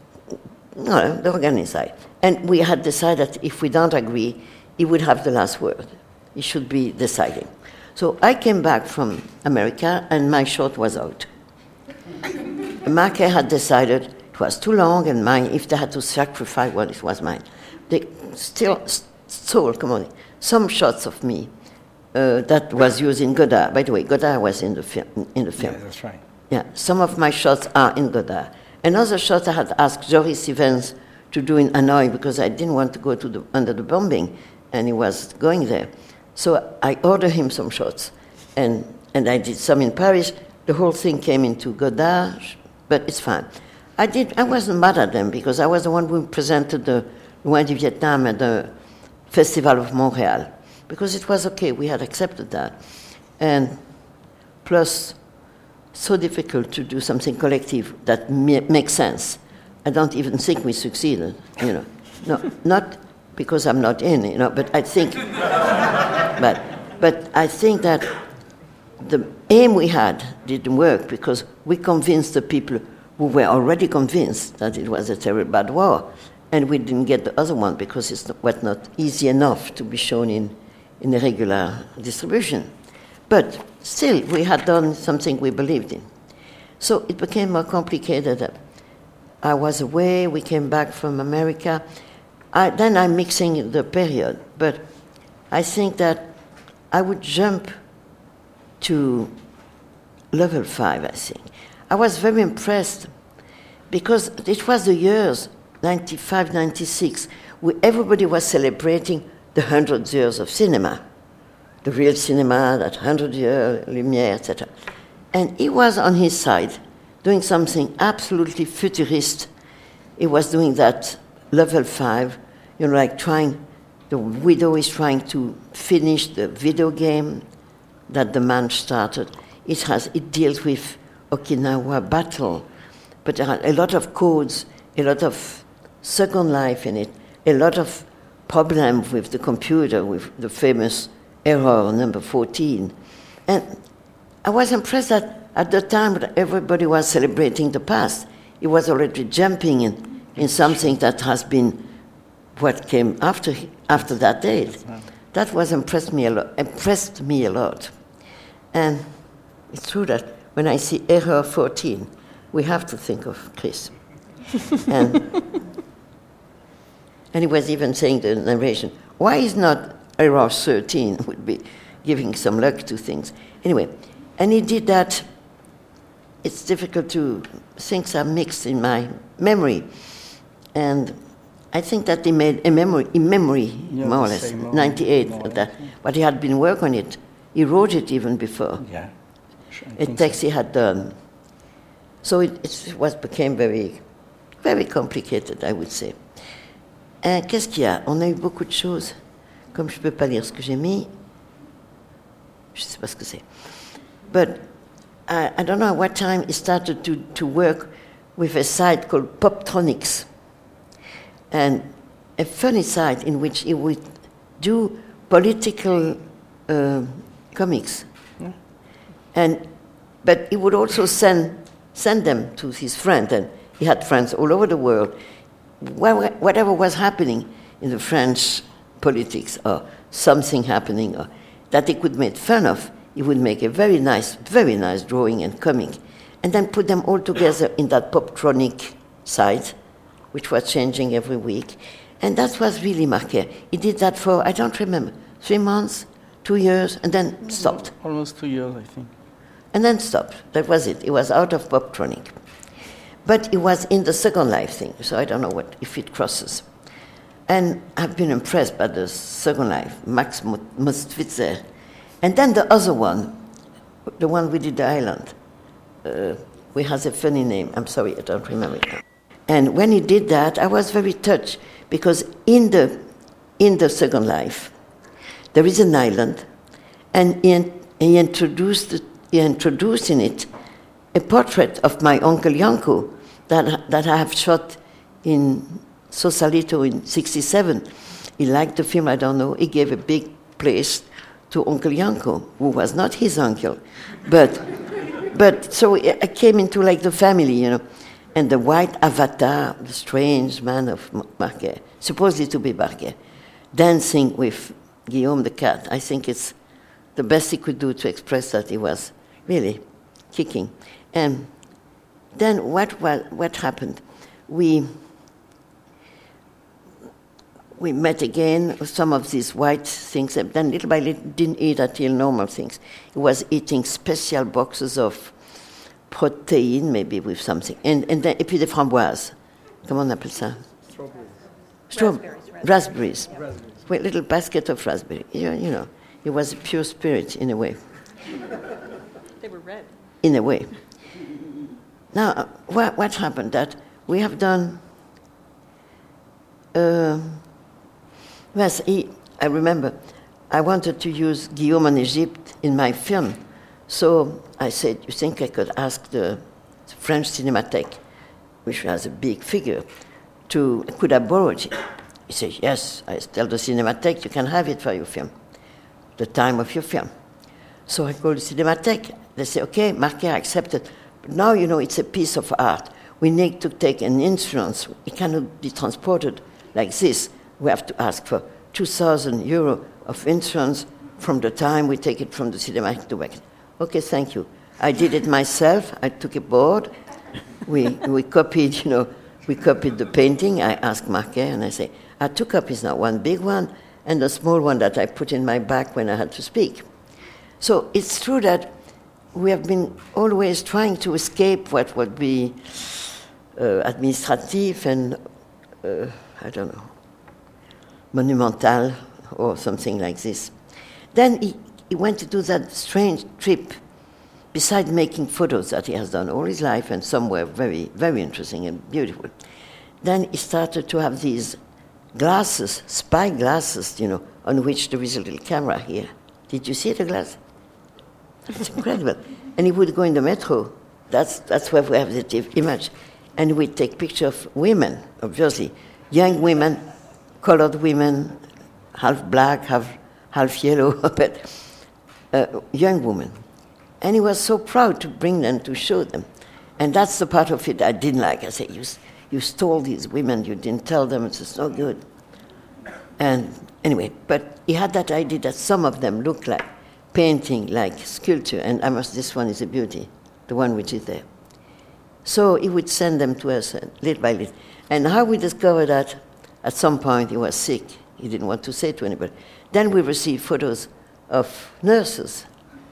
no, the organizer. And we had decided that if we don't agree, he would have the last word. He should be deciding. So I came back from America and my short was out. Marquet had decided it was too long and mine, if they had to sacrifice one, it was mine. They still stole, come on, some shots of me uh, that was used in Godard. By the way, Godard was in the film. In the film. Yeah, that's right. Yeah, some of my shots are in Godard. Another shot I had asked Joris Evans to do in Hanoi because I didn't want to go to the, under the bombing, and he was going there. So I ordered him some shots, and, and I did some in Paris. The whole thing came into Godard, but it's fine. I did. I wasn't mad at them because I was the one who presented the Loin du Vietnam at the Festival of Montreal, because it was okay. We had accepted that, and plus, so difficult to do something collective that ma- makes sense. I don't even think we succeeded. You know, no, not because I'm not in. You know, but I think, but but I think that the aim we had didn't work because we convinced the people who were already convinced that it was a terrible bad war, and we didn't get the other one because it was not easy enough to be shown in, in a regular distribution. But still, we had done something we believed in. So it became more complicated. I was away, we came back from America. I, then I'm mixing the period, but I think that I would jump to level five, I think. I was very impressed because it was the years, ninety-five, ninety-six, where everybody was celebrating the hundred years of cinema, the real cinema, that hundred year Lumière, et cetera. And he was on his side doing something absolutely futurist. He was doing that level five, you know, like trying, the widow is trying to finish the video game that the man started. It has, it deals with Okinawa battle, but there are a lot of codes, a lot of Second Life in it, a lot of problem with the computer, with the famous error number fourteen. And I was impressed that at the time that everybody was celebrating the past, he was already jumping in, in something that has been what came after after that date. That was impressed me a lot. Impressed me a lot. And it's true that when I see error fourteen, we have to think of Chris. and, and he was even saying the narration, why is not error thirteen? Would be giving some luck to things. Anyway, and he did that. It's difficult to, things are mixed in my memory. And I think that he made a memory, in memory, yeah, more or less, ninety-eight, that, but he had been working on it. He wrote it even before. Yeah. A text so. He had done. So it, it was, became very, very complicated, I would say. Euh, qu'est-ce qu'il y a? On a eu beaucoup de choses. Comme je ne peux pas lire ce que j'ai mis, je ne sais pas ce que c'est. But I, I don't know at what time he started to, to work with a site called Poptronics, and a funny site in which he would do political uh, comics. Yeah. And but he would also send send them to his friends, and he had friends all over the world. Whatever was happening in the French politics or something happening or that he could make fun of, he would make a very nice, very nice drawing and comic, and then put them all together in that Poptronic site, which was changing every week. And that was really Marquet. He did that for, I don't remember, three months, two years, and then stopped. Almost two years, I think. And then stopped. That was it. He was out of Poptronic. But he was in the Second Life thing, so I don't know what if it crosses. And I've been impressed by the Second Life, Max Mostwitzer. And then the other one, the one we did the island, uh, we has a funny name. I'm sorry, I don't remember it now. And when he did that, I was very touched, because in the in the Second Life, there is an island, and he, he introduced he introduced in it a portrait of my Uncle Yanko that that I have shot in Sausalito in sixty-seven. He liked the film, I don't know. He gave a big place to Uncle Yanko, who was not his uncle, but but so I came into like the family, you know. And the white avatar, the strange man of Marquet, supposedly to be Marquet, dancing with Guillaume the cat. I think it's the best he could do to express that he was really kicking. And then what what, what happened? We we met again, some of these white things, and then little by little didn't eat until normal things. He was eating special boxes of protein, maybe with something. And, and then, et puis des framboises. Comment on appelle ça? Strawberries. Straw- raspberries. Raspberries. Yeah. Raspberries. With a little basket of raspberries. You, you know, he was a pure spirit in a way. They were red. In a way. Now, uh, what, what happened? That we have done... Uh, yes, he, I remember, I wanted to use Guillaume en Egypte in my film. So I said, you think I could ask the French Cinematheque, which has a big figure, to, could I borrow it? He said, yes. I tell the Cinematheque, you can have it for your film, the time of your film. So I called the Cinematheque. They say, okay, Marquet accepted. But now, you know, it's a piece of art. We need to take an insurance. It cannot be transported like this. We have to ask for two thousand euro of insurance from the time we take it from the Cinematheque to back. Okay, thank you. I did it myself. I took a board. We we copied, you know, we copied the painting. I asked Marquet, and I say, I had two copies now, one big one and a small one that I put in my bag when I had to speak. So it's true that we have been always trying to escape what would be uh, administrative and, uh, I don't know, monumental or something like this. Then he He went to do that strange trip, besides making photos that he has done all his life, and some were very, very interesting and beautiful. Then he started to have these glasses, spy glasses, you know, on which there is a little camera here. Did you see the glass? It's incredible. And he would go in the metro. That's that's where we have the image. And we'd take pictures of women, obviously, young women colored women, half black, half, half yellow, but uh, young women. And he was so proud to bring them, to show them. And that's the part of it I didn't like. I said, you, you stole these women, you didn't tell them, it's just no good. And anyway, but he had that idea that some of them looked like painting, like sculpture, and I must, this one is a beauty, the one which is there. So he would send them to us uh, little by little. And how we discovered that, at some point he was sick. He didn't want to say to anybody. Then we received photos of nurses.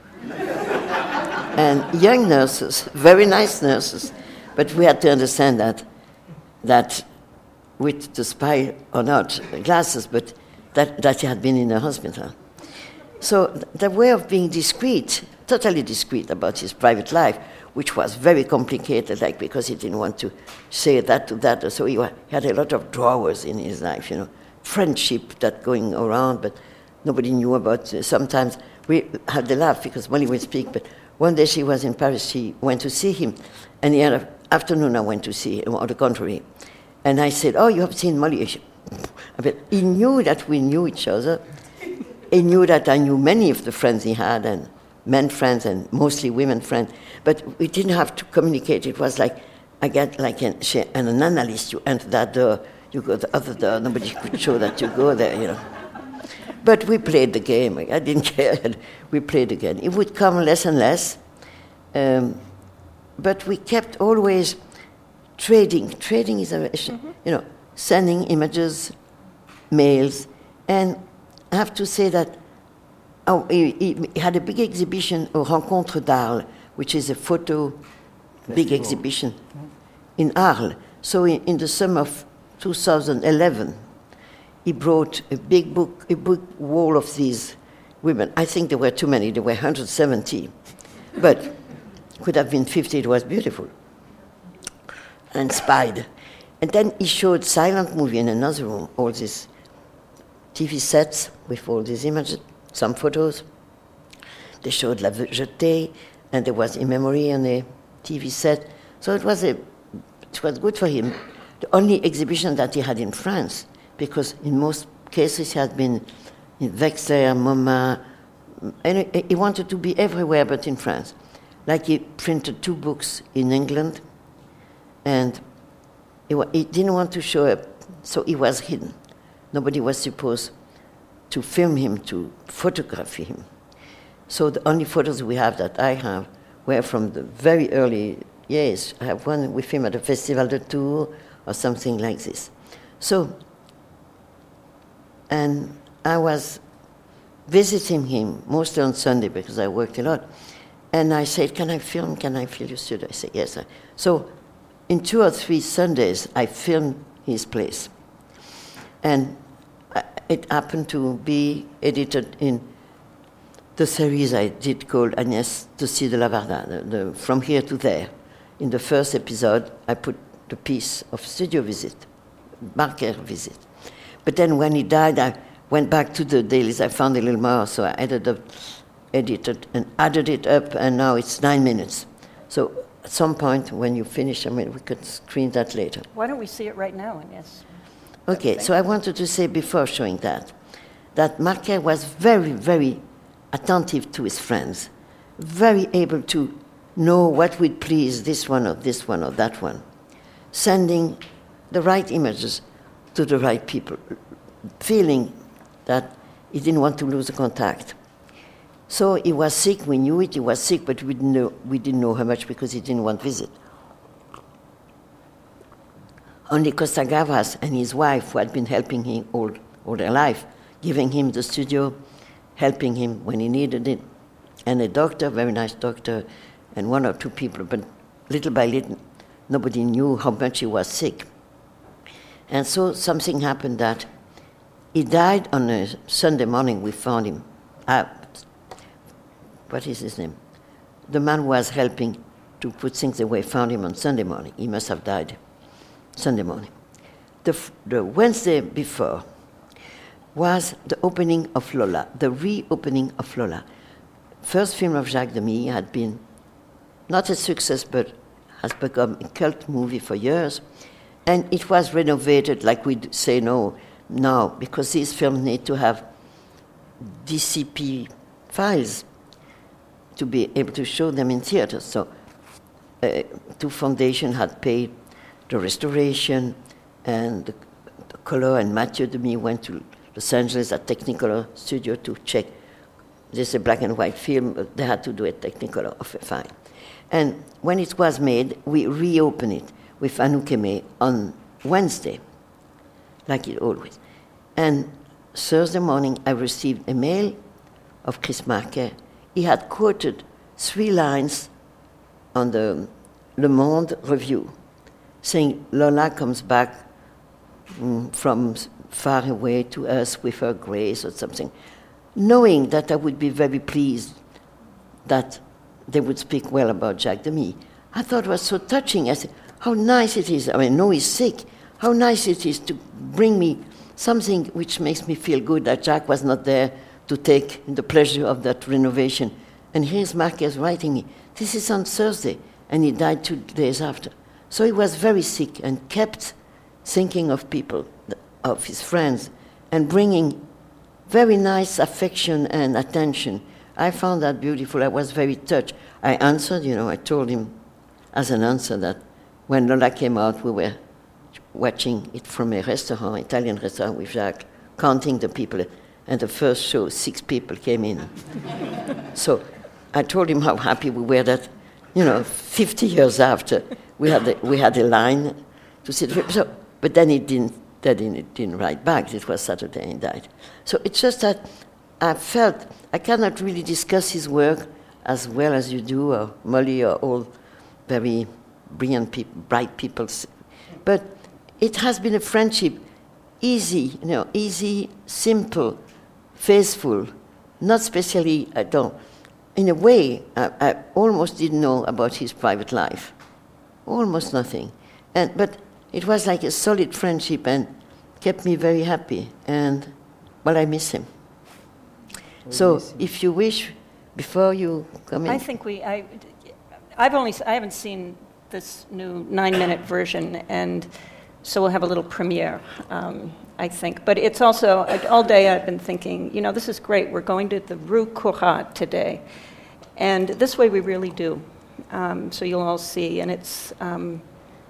And young nurses, very nice nurses. But we had to understand that, that with the spy or not, glasses, but that, that he had been in a hospital. So the way of being discreet, totally discreet about his private life, which was very complicated, like because he didn't want to say that to that. So he had a lot of drawers in his life, you know, friendship that going around, but nobody knew about. Sometimes we had the laugh because Molly would speak, but one day she was in Paris, she went to see him, and the other afternoon I went to see him, on the contrary. And I said, oh, you have seen Molly? But he knew that we knew each other. He knew that I knew many of the friends he had, and men friends and mostly women friends. But we didn't have to communicate. It was like, I get like an, an analyst, you enter that door, you go the other door, nobody could show that you go there, you know. But we played the game. I didn't care. We played again. It would come less and less. Um, but we kept always trading. Trading is, a, mm-hmm. you know, sending images, mails. And I have to say that oh, he, he had a big exhibition, a Rencontre d'Arles, which is a photo Festival. Big exhibition mm-hmm. in Arles. So in, in the summer of two thousand eleven, he brought a big book, a big wall of these women. I think there were too many. There were one hundred seventy. But could have been fifty. It was beautiful. And spied. And then he showed silent movie in another room, all these T V sets with all these images, some photos. They showed La Jetée, and there was In Memory on a T V set. So it was, a, it was good for him. The only exhibition that he had in France, because in most cases he had been in Wexler, MoMA, and he wanted to be everywhere but in France. Like he printed two books in England, and he, he didn't want to show up, so he was hidden. Nobody was supposed to film him, to photograph him. So the only photos we have that I have were from the very early years. I have one with him at the Festival de Tours or something like this. So, and I was visiting him mostly on Sunday because I worked a lot. And I said, can I film? Can I film your studio? I said, yes. So in two or three Sundays, I filmed his place. And it happened to be edited in the series I did called Agnès Dossier de la Varda, the, the, From Here to There. In the first episode, I put the piece of studio visit, Marker visit. But then when he died, I went back to the dailies. I found a little more, so I added up, edited and added it up, and now it's nine minutes. So at some point, when you finish, I mean, we could screen that later. Why don't we see it right now, Agnès? Okay, so I wanted to say before showing that, that Marquet was very, very attentive to his friends, very able to know what would please this one or this one or that one, sending the right images to the right people, feeling that he didn't want to lose the contact. So he was sick, we knew it, he was sick, but we didn't know, we didn't know how much because he didn't want visit. Only Costa Gavras and his wife, who had been helping him all, all their life, giving him the studio, helping him when he needed it, and a doctor, very nice doctor, and one or two people, but little by little, nobody knew how much he was sick. And so something happened that he died on a Sunday morning. We found him. Uh, what is his name? The man who was helping to put things away found him on Sunday morning. He must have died Sunday morning. The, the Wednesday before was the opening of Lola, the reopening of Lola. First film of Jacques Demy had been not a success, but has become a cult movie for years. And it was renovated, like we say now, now, because these films need to have D C P files to be able to show them in theaters. So uh, two foundations had paid the restoration, and the, the color, and Mathieu Demy went to Los Angeles at Technicolor studio to check. This is a black and white film, but they had to do a Technicolor of a fine. And when it was made, we reopened it with Anouk Aimée on Wednesday, like it always. And Thursday morning, I received a mail of Chris Marker. He had quoted three lines on the Le Monde review, saying Lola comes back mm, from far away to us with her grace or something, knowing that I would be very pleased that they would speak well about Jacques Demy. I thought it was so touching. I said, how nice it is. I mean, I know he's sick. How nice it is to bring me something which makes me feel good that Jacques was not there to take the pleasure of that renovation. And here's Marquez writing me, this is on Thursday, and he died two days after. So he was very sick and kept thinking of people, of his friends, and bringing very nice affection and attention. I found that beautiful. I was very touched. I answered, you know, I told him as an answer that when Lola came out, we were watching it from a restaurant, Italian restaurant with Jacques, counting the people. And the first show, six people came in. So I told him how happy we were that, you know, fifty years after, we had a, we had a line to see the film. So, but then it didn't, then it didn't write back. It was Saturday and he died. So it's just that I felt I cannot really discuss his work as well as you do, or Molly, or all very brilliant people, bright people. But it has been a friendship, easy, you know, easy, simple, faithful, not specially, I don't, in a way, I, I almost didn't know about his private life, almost nothing. And, but it was like a solid friendship and kept me very happy, and, well, I miss him. We so miss him. If you wish, before you come in. I think we, I, I've only, I haven't seen this new nine-minute version, and so we'll have a little premiere, um, I think. But it's also, all day I've been thinking, you know, this is great. We're going to the Rue Curat today. And this way we really do. Um, so you'll all see. And it's, um,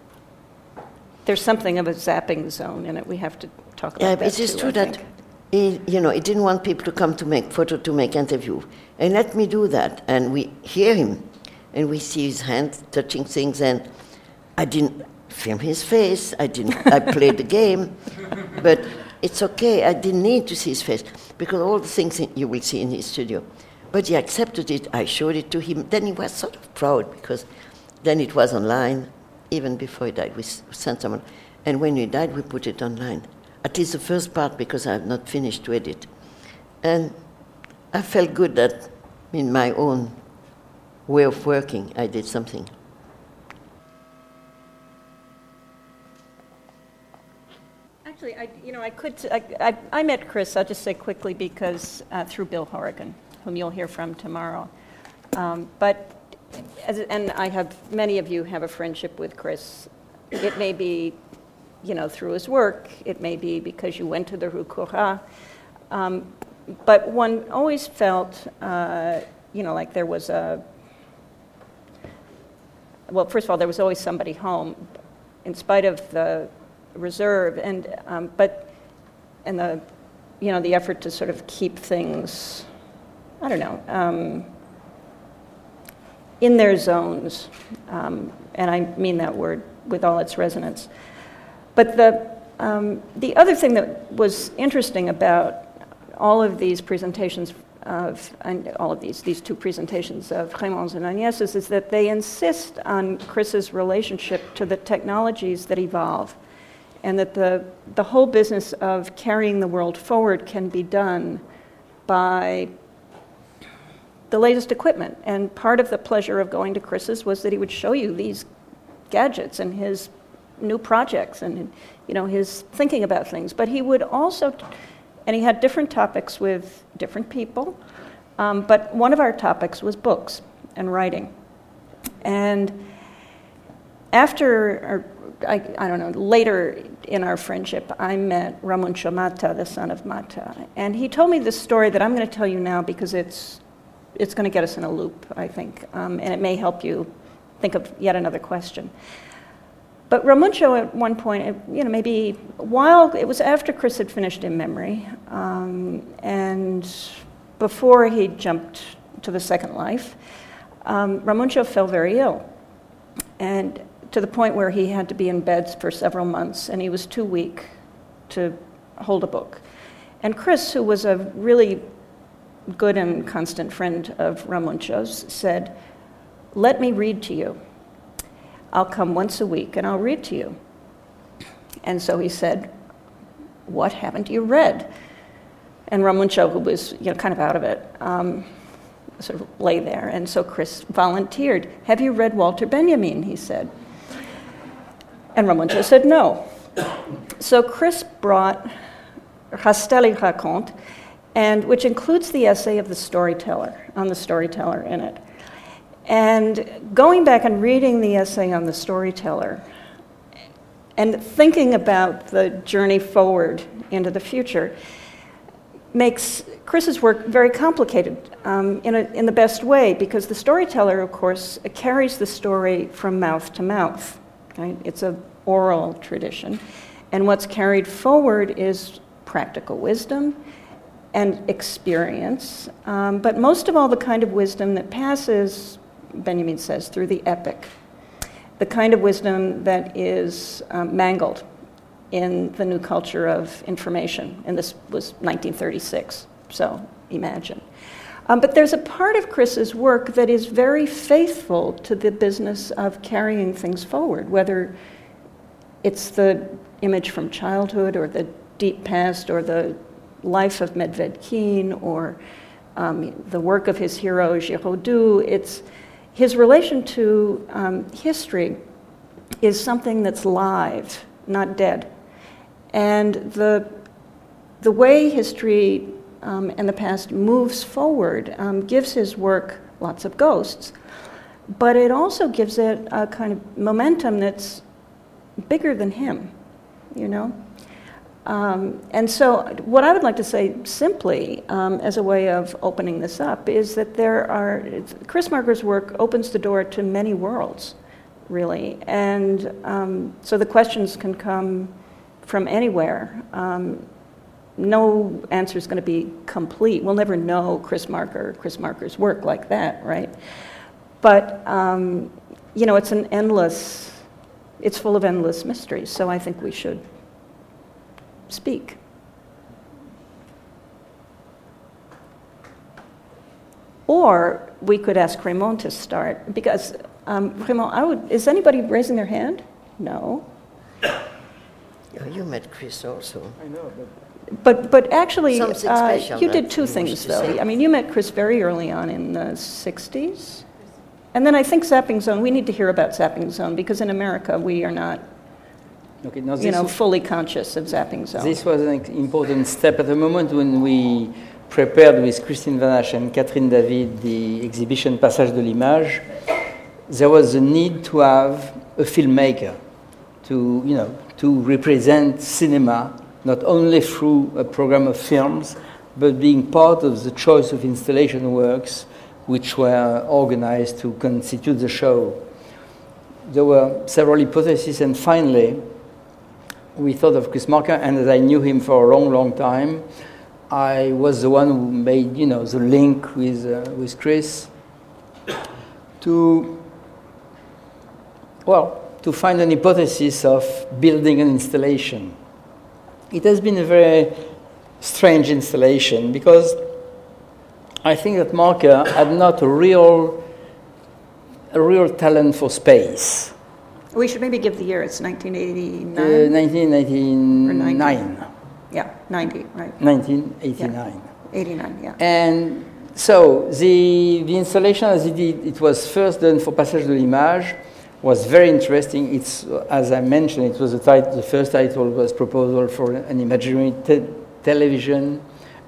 there's something of a zapping zone in it. We have to talk about yeah, that it is too, true I that, think. He, you know, he didn't want people to come to make photo, to make interview. And let me do that. And we hear him. And we see his hand touching things. And I didn't film his face. I didn't. I played the game, but it's okay. I didn't need to see his face because all the things you will see in his studio. But he accepted it. I showed it to him. Then he was sort of proud because then it was online, even before he died. We sent someone, and when he died, we put it online. At least the first part because I have not finished to edit, and I felt good that in my own way of working, I did something. Actually, I, you know, I could. I, I, I met Chris. I'll just say quickly because uh, through Bill Horrigan, whom you'll hear from tomorrow. Um, but as, and I have many of you have a friendship with Chris. It may be, you know, through his work. It may be because you went to the Rue Curat. Um, but one always felt, uh, you know, like there was a. Well, first of all, there was always somebody home, in spite of the reserve, and um, but and the you know the effort to sort of keep things, I don't know, um, in their zones, um, and I mean that word with all its resonance. But the um, the other thing that was interesting about all of these presentations of and all of these these two presentations of Clémence and Agnès is that they insist on Chris's relationship to the technologies that evolve. And that the, the whole business of carrying the world forward can be done by the latest equipment. And part of the pleasure of going to Chris's was that he would show you these gadgets and his new projects and, you know, his thinking about things. But he would also, and he had different topics with different people, um, but one of our topics was books and writing. And after, or I, I don't know, later in our friendship, I met Ramuncio Matta, the son of Matta, and he told me this story that I'm going to tell you now because it's it's going to get us in a loop, I think, um, and it may help you think of yet another question. But Ramuncio at one point, you know, maybe while, it was after Chris had finished In Memory, um, and before he jumped to the second life, um, Ramuncio fell very ill, and to the point where he had to be in bed for several months, and he was too weak to hold a book. And Chris, who was a really good and constant friend of Ramuncio's, said, "Let me read to you. I'll come once a week and I'll read to you." And so he said, "What haven't you read?" And Ramuncio, who was, you know, kind of out of it, um, sort of lay there. And so Chris volunteered. "Have you read Walter Benjamin?" he said. And Ramuncio said no. So Chris brought Rastelli Raconte, and which includes the essay of the storyteller, on the storyteller in it. And going back and reading the essay on the storyteller and thinking about the journey forward into the future makes Chris's work very complicated um, in, a, in the best way, because the storyteller, of course, carries the story from mouth to mouth. Right? It's an oral tradition. And what's carried forward is practical wisdom and experience, um, but most of all the kind of wisdom that passes, Benjamin says, through the epic, the kind of wisdom that is um, mangled in the new culture of information. And this was nineteen thirty-six, so imagine. Um, but there's a part of Chris's work that is very faithful to the business of carrying things forward, whether it's the image from childhood or the deep past or the life of Medved Keen or um, the work of his hero Giraudoux. It's his relation to um, history is something that's live, not dead. And the, the way history um, and the past moves forward um, gives his work lots of ghosts, but it also gives it a kind of momentum that's bigger than him, you know? Um, and so what I would like to say simply, um, as a way of opening this up, is that there are, Chris Marker's work opens the door to many worlds, really. And um, so the questions can come from anywhere. Um, no answer is going to be complete. We'll never know Chris Marker, Chris Marker's work like that, right? But, um, you know, it's an endless, it's full of endless mysteries, so I think we should speak. Or we could ask Raymond to start, because, um, Raymond, I would, is anybody raising their hand? No. Oh, you met Chris also. I know, but... But but actually, Something uh, special you that did two you things, wish to though. say. I mean, you met Chris very early on in the sixties. And then I think Zapping Zone, we need to hear about Zapping Zone, because in America we are not, Okay, now you know, this, fully conscious of Zapping Zone. this was an important step at the moment when we prepared with Christine Vanache and Catherine David the exhibition Passage de l'Image. There was a need to have a filmmaker to, you know, to represent cinema, not only through a program of films, but being part of the choice of installation works which were organized to constitute the show. There were several hypotheses, and finally, we thought of Chris Marker, and as I knew him for a long, long time, I was the one who made, you know, the link with uh, with Chris to, well, to find an hypothesis of building an installation. It has been a very strange installation because I think that Marker had not a real, a real talent for space. We should maybe give the year. It's nineteen eighty-nine? Uh, nineteen eighty-nine. Yeah, ninety, right. nineteen eighty-nine. Yeah. eighty-nine, yeah. And so the, the installation, as it did, it was first done for Passage de l'Image, was very interesting. It's, as I mentioned, it was the, tit- the first title was Proposal for an Imaginary te- Television,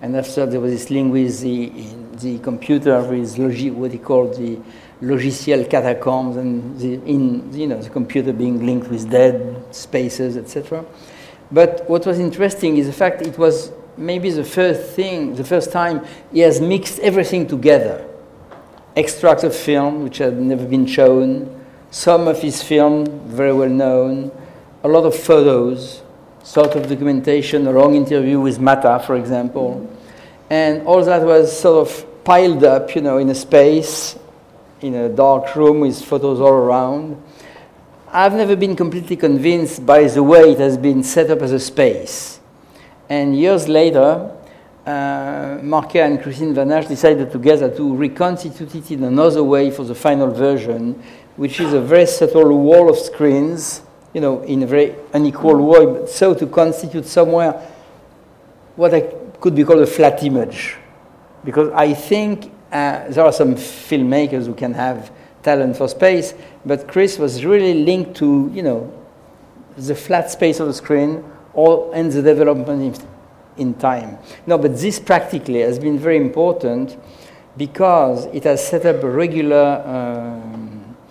And after there was this link with the, the computer, with logi- what he called the logiciel catacombs, and the, in, you know, the computer being linked with dead spaces, et cetera. But what was interesting is the fact it was maybe the first thing, the first time he has mixed everything together. Extracts of film, which had never been shown, some of his film, very well known, a lot of photos, sort of documentation, a long interview with Mata, for example. And all that was sort of piled up, you know, in a space, in a dark room with photos all around. I've never been completely convinced by the way it has been set up as a space. And years later, uh, Marker and Christine Vanache decided together to reconstitute it in another way for the final version, which is a very subtle wall of screens, you know, in a very unequal way, but so to constitute somewhere what I could be called a flat image. Because I think uh, there are some filmmakers who can have talent for space, but Chris was really linked to, you know, the flat space of the screen or, and the development in, in time. No, but this practically has been very important because it has set up a regular um,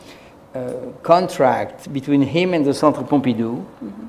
Uh, contract between him and the Centre Pompidou, mm-hmm.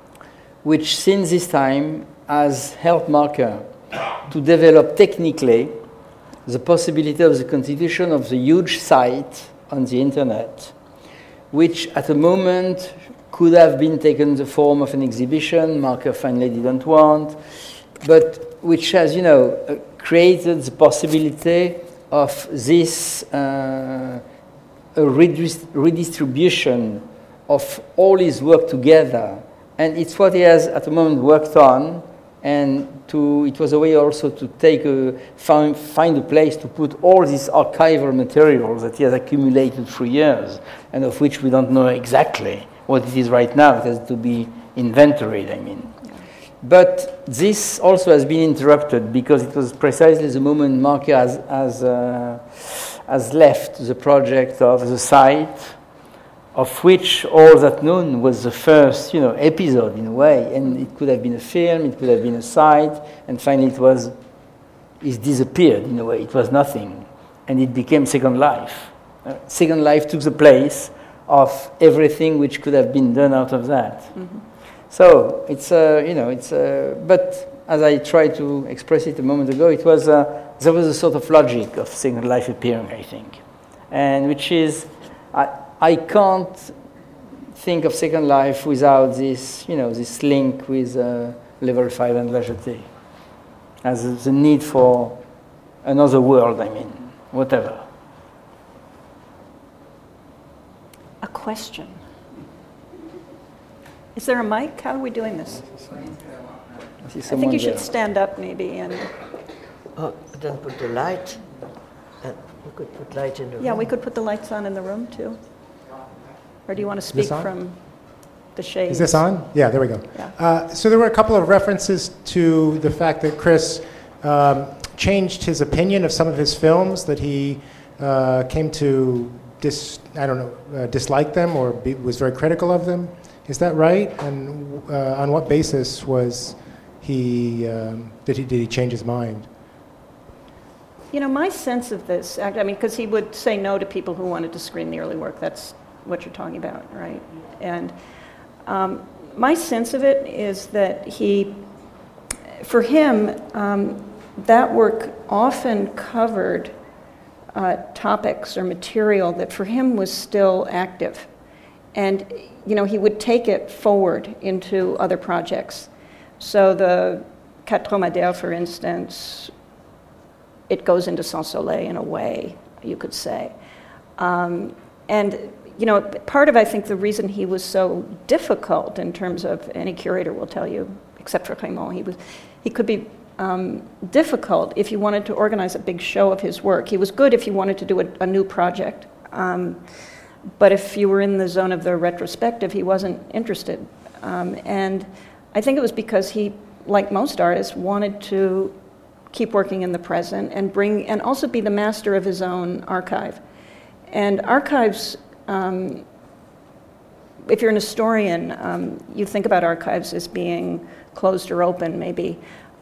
which since this time has helped Marker to develop technically the possibility of the constitution of the huge site on the internet, which at the moment could have been taken the form of an exhibition, Marker finally didn't want, but which has, you know, uh, created the possibility of this uh, a redist- redistribution of all his work together. And it's what he has at the moment worked on, and to, it was a way also to take a, find, find a place to put all these archival materials that he has accumulated for years, and of which we don't know exactly what it is right now. It has to be inventoried, I mean. But this also has been interrupted because it was precisely the moment Marker has, has uh, has left the project of the site, of which All That Known was the first, you know, episode in a way, and it could have been a film, it could have been a site, and finally it was, it disappeared in a way. It was nothing, and it became Second Life. Uh, Second Life took the place of everything which could have been done out of that. Mm-hmm. So it's, uh, you know, it's, uh, but as I tried to express it a moment ago, it was, uh, there was a sort of logic of Second Life appearing, I think, and which is, I, I can't think of Second Life without this, you know, this link with uh, Level five and La Jetée, as the need for another world, I mean, whatever. A question. Is there a mic? How are we doing this? I, see I think you should there. stand up maybe and... Oh, then put the light. Uh, we could put light in the room. Yeah, we could put the lights on in the room too. Or do you want to speak from the shade? Is this on? Yeah, there we go. Yeah. Uh, so there were a couple of references to the fact that Chris um, changed his opinion of some of his films, that he uh, came to dis, I don't know, uh, dislike them or be, was very critical of them. Is that right? And uh, on what basis was he, um, did he, did he change his mind? You know, my sense of this, I mean, because he would say no to people who wanted to screen the early work. That's what you're talking about, right? And um, my sense of it is that he, for him, um, that work often covered uh, topics or material that for him was still active. And, you know, he would take it forward into other projects. So the Quatre Dromadaires, for instance, it goes into Sans Soleil in a way, you could say. Um, and, you know, part of, I think, the reason he was so difficult in terms of, any curator will tell you, except for Raymond, he was, he could be um, difficult if you wanted to organize a big show of his work. He was good if you wanted to do a, a new project. Um, but if you were in the zone of the retrospective, he wasn't interested. Um, and I think it was because he, like most artists, wanted to keep working in the present and bring, and also be the master of his own archive. And archives, um, if you're an historian, um, you think about archives as being closed or open, maybe.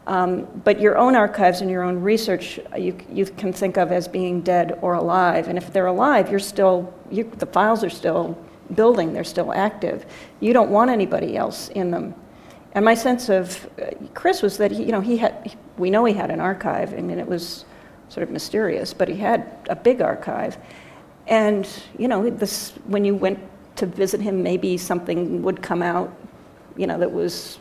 Um, but your own archives and your own research, you, you can think of as being dead or alive. And if they're alive, you're still, you, the files are still building, they're still active. You don't want anybody else in them. And my sense of uh, Chris was that he, you know, he had, he, we know he had an archive. I mean, it was sort of mysterious, but he had a big archive. And, you know, this, when you went to visit him, maybe something would come out, you know, that was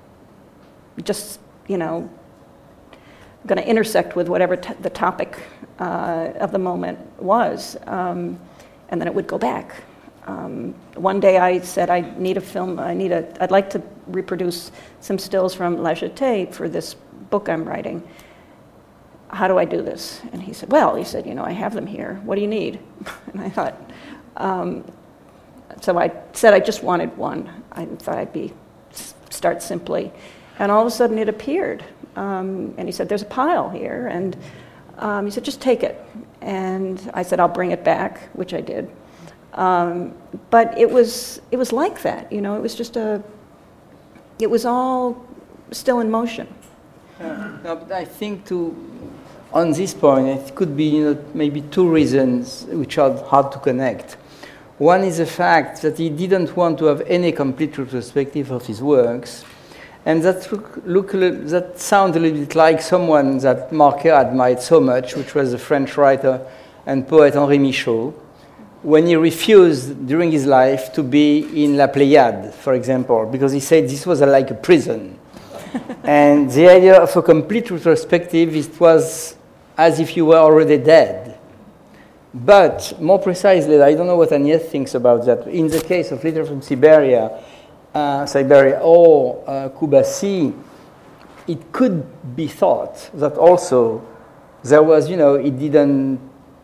just, you know, going to intersect with whatever t- the topic uh, of the moment was, um, and then it would go back. Um, one day I said, I need a film, I need a, I'd like to reproduce some stills from La Jetée for this book I'm writing. How do I do this? And he said, well, he said, you know, I have them here. What do you need? And I thought, um, so I said I just wanted one. I thought I'd be, start simply. And all of a sudden it appeared. Um, and he said, there's a pile here. And um, he said, just take it. And I said, I'll bring it back, which I did. Um, but it was it was like that, you know, it was just a, it was all still in motion. Uh, no, but I think to, on this point, it could be, you know, maybe two reasons which are hard to connect. One is the fact that he didn't want to have any complete retrospective of his works. And that look, look that sounds a little bit like someone that Marquet admired so much, which was the French writer and poet Henri Michaud, when he refused during his life to be in La Pléiade, for example, because he said this was a, like a prison. And the idea of a complete retrospective, it was as if you were already dead. But more precisely, I don't know what Agnès thinks about that. In the case of Letter from Siberia, uh, Siberia or uh, Kubasi, it could be thought that also there was, you know, it didn't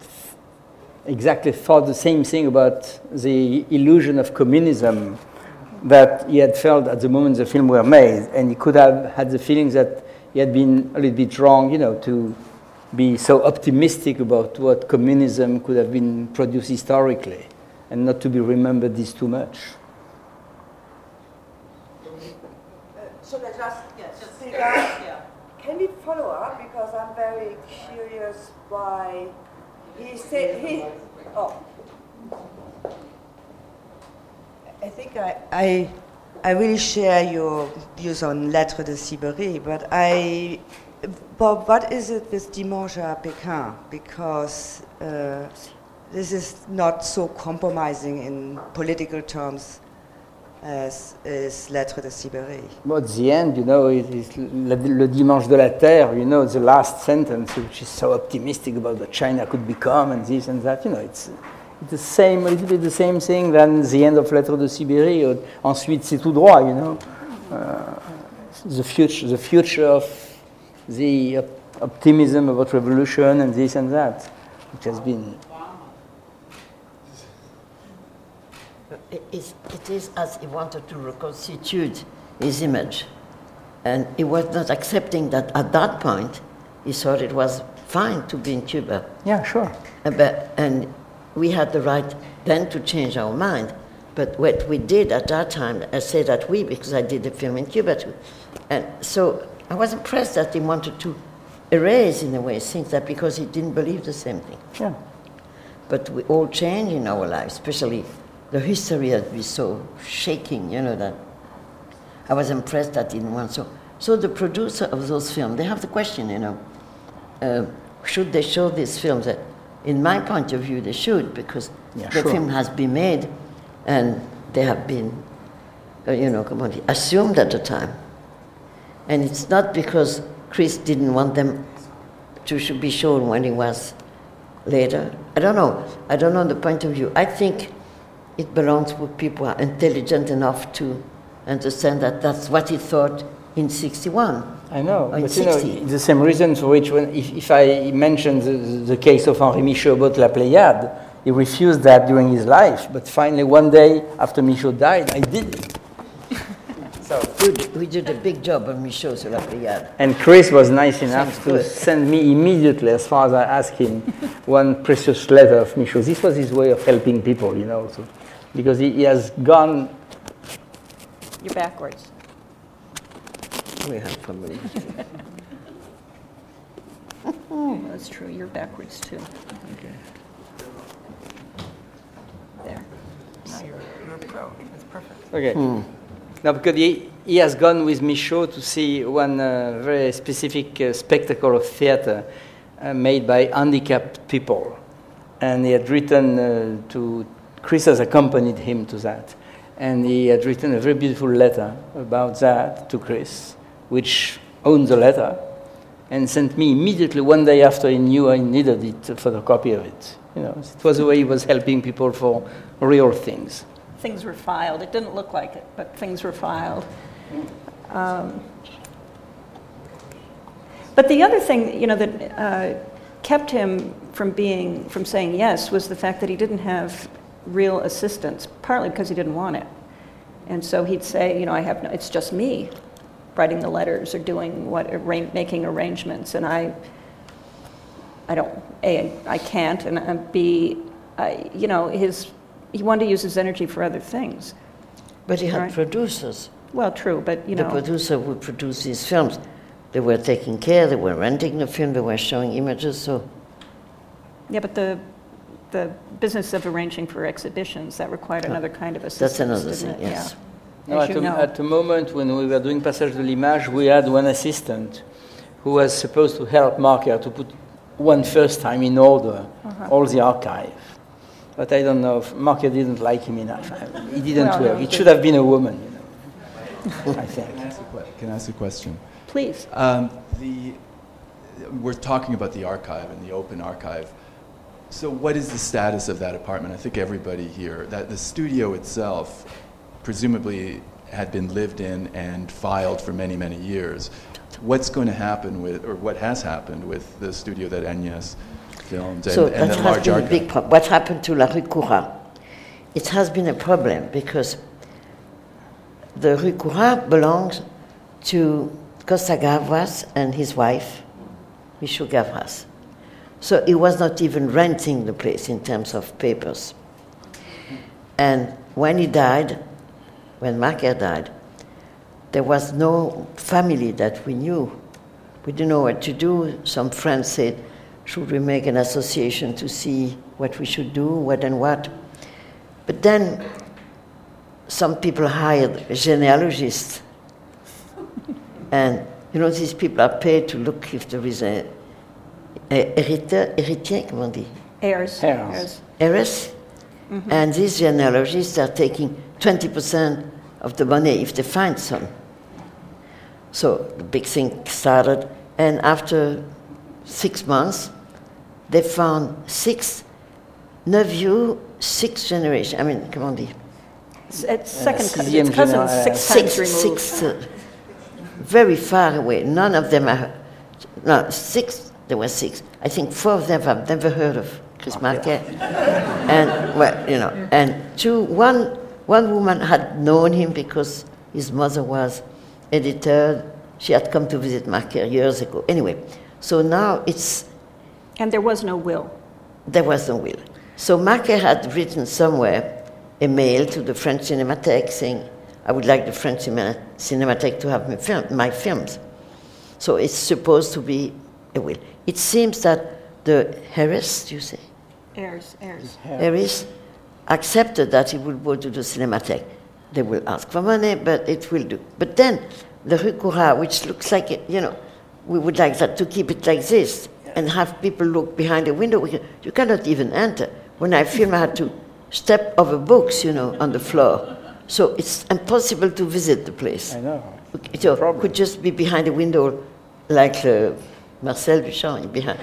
exactly thought the same thing about the illusion of communism that he had felt at the moment the film were made, and he could have had the feeling that he had been a little bit wrong, you know, to be so optimistic about what communism could have been produced historically, and not to be remembered this too much. Should I just, yes, just speak up? Yeah. Can we follow up? Because I'm very curious why he said he. Oh. I think I, I, I really share your views on Lettres de Sibérie, but I, but what is it with Dimanche à Pékin? Because uh, this is not so compromising in political terms as is Lettres de Sibérie. Well, at the end, you know, it is le, le Dimanche de la Terre, you know, the last sentence, which is so optimistic about what China could become and this and that, you know, it's, it's the same, a little bit the same thing than the end of Lettres de Sibérie, or ensuite c'est tout droit, you know. Uh, the future, the future of the op- optimism about revolution and this and that, which has been... It is, it is as he wanted to reconstitute his image. And he was not accepting that at that point, he thought it was fine to be in Cuba. Yeah, sure. Uh, But, and we had the right then to change our mind. But what we did at that time, I say that we, because I did the film in Cuba too. And so I was impressed that he wanted to erase, in a way, things that because he didn't believe the same thing. Yeah. But we all change in our lives, especially the history has been so shaking, you know, that I was impressed that he didn't want so. So the producer of those films, they have the question, you know, uh, should they show these films? That, in my point of view, they should, because Yeah, the sure. film has been made and they have been, uh, you know, come on, assumed at the time. And it's not because Chris didn't want them to should be shown when he was later. I don't know. I don't know the point of view. I think it belongs with people who are intelligent enough to understand that that's what he thought in sixty-one. I know, Or in but you know, sixty. the same reason for which, when, if, if I mentioned the, the case of Henri Michaud about La Pléiade, he refused that during his life. But finally, one day after Michaud died, I did it. So, Good. We did a big job on Michaud sur la Pléiade. and Chris was nice enough Sounds to good. send me immediately, as far as I asked him, one precious letter of Michaud. This was his way of helping people, you know, so, because he, he has gone. You're backwards. We have probably. That's true. You're backwards too. Okay. There. Now you're, you're a pro. That's perfect. Okay. Now, because he, he has gone with Michaud to see one uh, very specific uh, spectacle of theater uh, made by handicapped people. And he had written uh, to, Chris has accompanied him to that. And he had written a very beautiful letter about that to Chris, which owned the letter, and sent me immediately one day after he knew I needed it, a photocopy of it. You know, it was the way he was helping people for real things. Things were filed. It didn't look like it, but things were filed. Um, but the other thing, you know, that uh, kept him from being, from saying yes was the fact that he didn't have real assistance, partly because he didn't want it. And so he'd say, you know, I have no, it's just me writing the letters or doing what, arra- making arrangements, and I, I don't, A, I can't, and, and B, I, you know, his, he wanted to use his energy for other things. But he had Right. producers. Well, true, but, you The know. producer would produce these films. They were taking care, they were renting the film, they were showing images, so... Yeah, but the, the business of arranging for exhibitions, that required another kind of assistance, That's another didn't thing, it? yes. Yeah. No, As at, you the, know. at the moment when we were doing Passage de l'Image, we had one assistant who was supposed to help Marker to put one first time in order Uh-huh. all the archive. But I don't know if Marker didn't like him enough. He didn't Well, work. no, It he should have been a woman, you know, I think. Can I ask a que- Can I ask a question? Please. Um, the, we're talking about the archive and the open archive. So what is the status of that apartment? I think everybody here, that the studio itself presumably had been lived in and filed for many, many years. What's going to happen with, or what has happened with the studio that Agnès filmed and, So and that the has large been a archive? big problem. What happened to La Rue Courat? It has been a problem because the Rue Courat belongs to Costa Gavras and his wife, Michaud Gavras. So he was not even renting the place in terms of papers. And when he died, when Marker died, there was no family that we knew. We didn't know what to do. Some friends said, should we make an association to see what we should do, what and what? But then some people hired genealogists. And, you know, these people are paid to look if there is a, a héritier, héritier, comment on dit? Heirs. Heirs. Heiress. And these genealogists are taking twenty percent of the money if they find some. So the big thing started, and after six months, they found six nephews, six generations. I mean, comment on dit? It's, it's second, cou- sixième it's cousins génération. six Six, times removed. six, uh, very far away. None of them are, no, six, there were six. I think four of them I've never heard of Chris Marker. And, well, you know, and two, one, one woman had known him because his mother was editor. She had come to visit Marker years ago. Anyway, so now it's, And there was no will. there was no will. So Marker had written somewhere a mail to the French Cinematheque saying, I would like the French Cinema- Cinematheque to have my, film, my films. So it's supposed to be a will. It seems that the heiress, you say, Heirs, heirs. heiress, accepted that he would go to the Cinematheque. They will ask for money, but it will do. But then the Rue Courat, which looks like, it, you know, we would like that to keep it like this and have people look behind the window. We can, you cannot even enter. When I film, I had to step over books, you know, on the floor. So it's impossible to visit the place. I know. So problem. could just be behind a window like uh, Marcel Duchamp behind.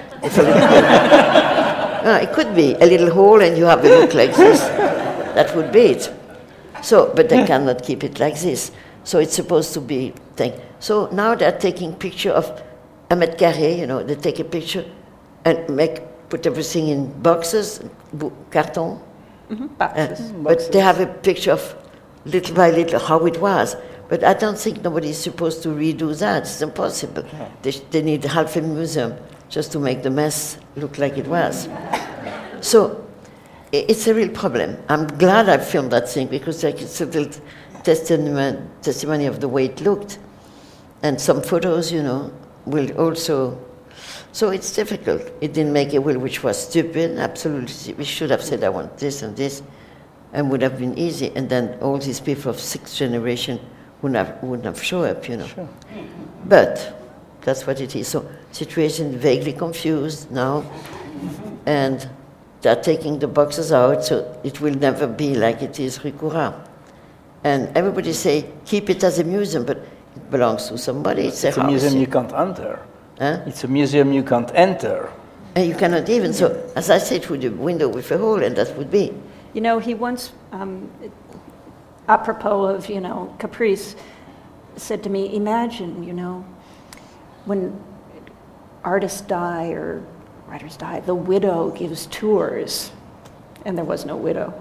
No, it could be a little hole and you have a look like this. That would be it. So, but they cannot keep it like this. So it's supposed to be thing. So now they're taking picture of a mètre carré, you know, they take a picture and make put everything in boxes, bo- carton. Mm-hmm. Uh, Boxes. but they have a picture of little by little how it was. But I don't think nobody is supposed to redo that. It's impossible. They, they need half a museum just to make the mess look like it was. So i- it's a real problem. I'm glad I filmed that thing because like, it's a little testimony, testimony of the way it looked. and some photos, you know, will also. So it's difficult. It didn't make a will which was stupid, absolutely. We should have said, I want this and this, and would have been easy. And then all these people of sixth generation wouldn't have, wouldn't have shown up, you know. Sure. But that's what it is. So situation vaguely confused now, and they're taking the boxes out, so it will never be like it is Rue Courant. And everybody say, keep it as a museum, but it belongs to somebody. It's, It's a, a house. museum you can't enter. Huh? It's a museum you can't enter. And you cannot even, so as I said, through the window with a hole, and that would be. You know, he once, um, apropos of, you know, Caprice, said to me, imagine, you know, when artists die or writers die, the widow gives tours, and there was no widow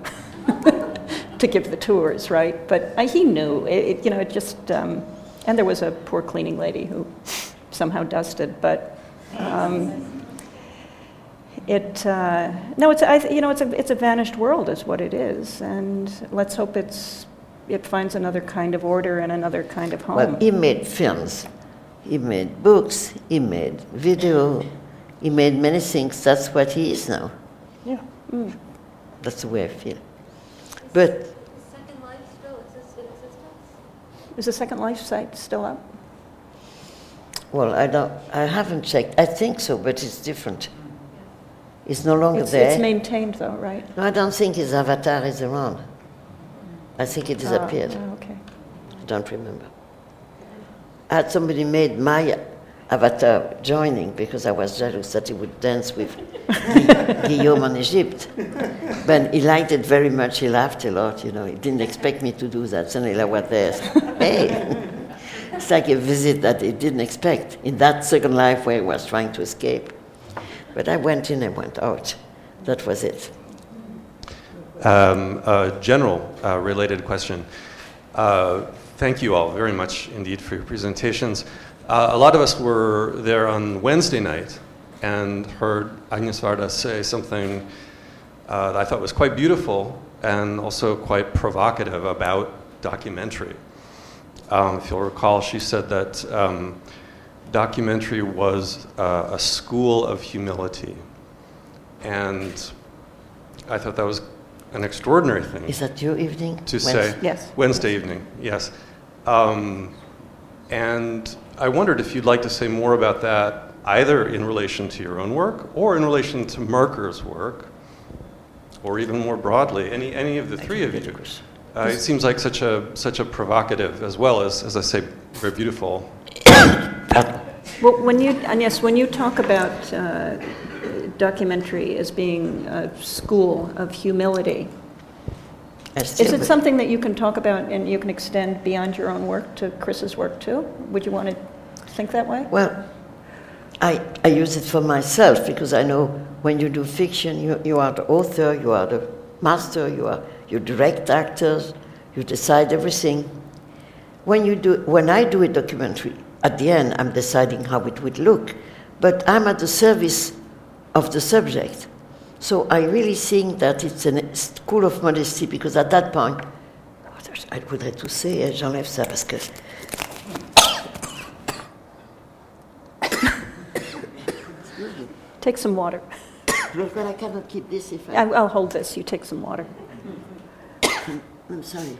to give the tours, right? But uh, he knew, it, it, you know, it just, um, and there was a poor cleaning lady who somehow dusted, but um, it, uh, no, it's, I, you know, it's a, it's a vanished world is what it is, and let's hope it's, it finds another kind of order and another kind of home. Well, he made films, he made books, he made video, he made many things. That's what he is now. Yeah. Mm. That's the way I feel. But Is Second Life still exist in existence? Is the Second Life site still up? well, I don't. I haven't checked. I think so, but it's different. It's no longer It's, there. it's maintained though, right? No, I don't think his avatar is around. I think it disappeared. Oh, okay. I don't remember. I had somebody made my avatar joining because I was jealous that he would dance with Guillaume en Egypt. But he liked it very much. He laughed a lot, you know. He didn't expect me to do that. Suddenly I was there. Hey! It's like a visit that he didn't expect in that second life where he was trying to escape. But I went in and went out. That was it. Um, a general uh, related question. Uh, thank you all very much indeed for your presentations. Uh, a lot of us were there on Wednesday night and heard Agnes Varda say something uh, that I thought was quite beautiful and also quite provocative about documentary. Um, if you'll recall, she said that um, documentary was uh, a school of humility. And I thought that was an extraordinary thing. Is that your evening? To Wednesday? say. Yes. Wednesday evening, yes. Um, and I wondered if you'd like to say more about that, either in relation to your own work or in relation to Merker's work, or even more broadly, any any of the three of you. Uh, it seems like such a such a provocative, as well as, as I say, very beautiful. Well, when you, Agnes, when you talk about uh, documentary as being a school of humility, is it something that you can talk about and you can extend beyond your own work to Chris's work too? Would you want to think that way? Well, I, I use it for myself because I know when you do fiction, you, you are the author, you are the master, you are you direct actors, you decide everything. When you do, when I do a documentary, at the end I'm deciding how it would look, but I'm at the service of the subject. So I really think that it's a school of modesty because at that point, I voudrais tousser, j'enlève ça parce que. Take some water. But I cannot keep this if I. I- I'll hold this. You take some water. I'm sorry.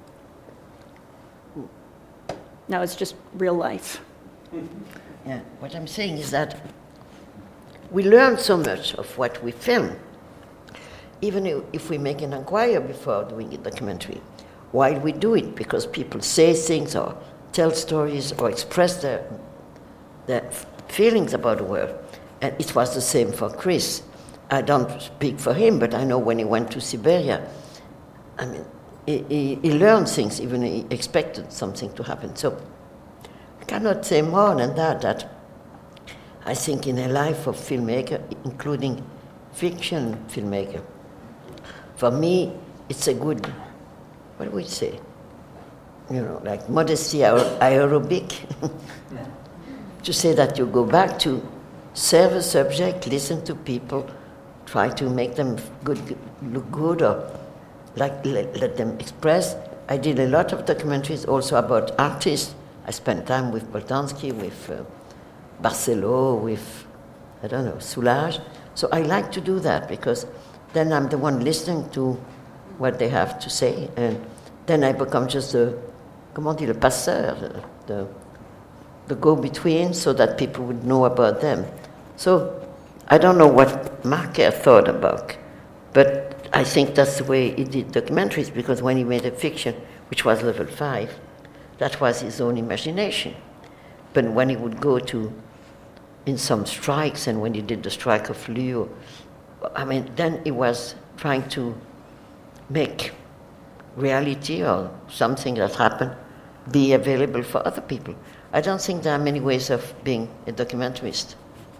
No, it's just real life. Yeah, what I'm saying is that we learn so much of what we film, even if we make an inquiry before doing a documentary. Why we do it? Because people say things or tell stories or express their, their feelings about the world. And it was the same for Chris. I don't speak for him, but I know when he went to Siberia, I mean, he, he, he learned things, even he expected something to happen. So I cannot say more than that, that I think in a life of filmmaker, including fiction filmmaker, for me, it's a good, what do we say? You know, like modesty aerobic. To say that you go back to serve a subject, listen to people, try to make them good, look good, or like let, let them express. I did a lot of documentaries also about artists I spent time with Boltanski, with uh, Barcelo, with, I don't know, Soulage. So I like to do that because then I'm the one listening to what they have to say, and then I become just the, comment on dit, le passeur, the, the go-between, so that people would know about them. So I don't know what Marquer thought about, but I think that's the way he did documentaries, because when he made a fiction, which was level five, that was his own imagination. But when he would go to, in some strikes, and when he did the strike of Lyon, I mean, then he was trying to make reality or something that happened be available for other people. I don't think there are many ways of being a documentarist.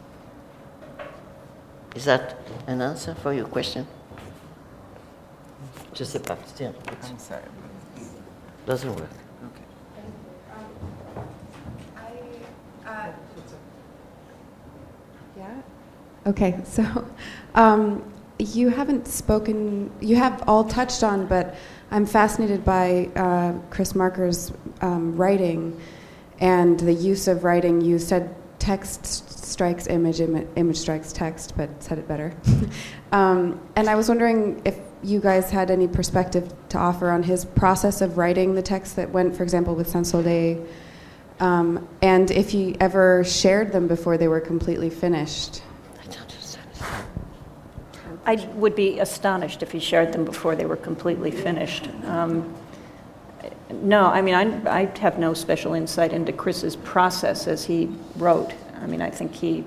Is that an answer for your question? Je sais pas. Still, I'm sorry. doesn't work. Yeah. Okay, so um, you haven't spoken, you have all touched on, but I'm fascinated by uh, Chris Marker's um, writing and the use of writing. You said text strikes image, Im- image strikes text, but said it better. um, and I was wondering if you guys had any perspective to offer on his process of writing the text that went, for example, with Saint-Soleil, um, and if he ever shared them before they were completely finished. I would be astonished if he shared them before they were completely finished. Um, no, I mean, I, I have no special insight into Chris's process as he wrote. I mean, I think he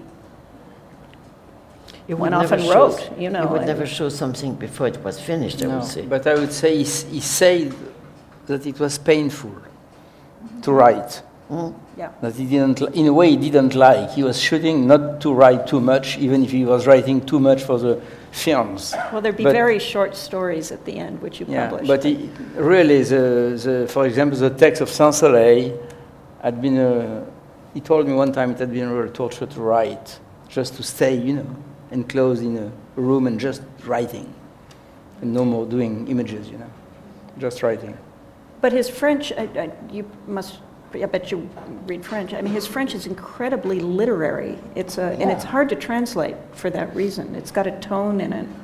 He went would off never and show- wrote, you know. He would and- never show something before it was finished, I No, would say. but I would say he, s- he said that it was painful to write. Mm. Yeah. That he didn't, li- in a way, he didn't like. He was shooting not to write too much, even if he was writing too much for the films. Well, there'd be But- very short stories at the end, which you Yeah, published. but he, really, the, the, for example, the text of Saint-Soleil had been a, he told me one time it had been a real torture to write, just to stay, you know, enclosed in a room and just writing, and no more doing images, you know, just writing. But his French, I, I, you must, I bet you read French. I mean, his French is incredibly literary. It's a, and it's hard to translate for that reason. It's got a tone in it.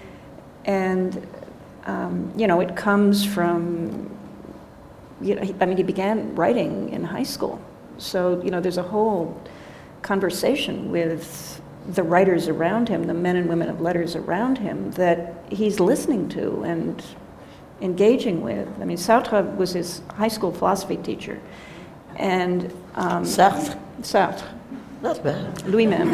And, um, you know, it comes from, you know, he, I mean, he began writing in high school. So, you know, there's a whole conversation with the writers around him, the men and women of letters around him, that he's listening to and engaging with. I mean, Sartre was his high school philosophy teacher. And um, Sartre? Sartre. Not bad. Lui-même.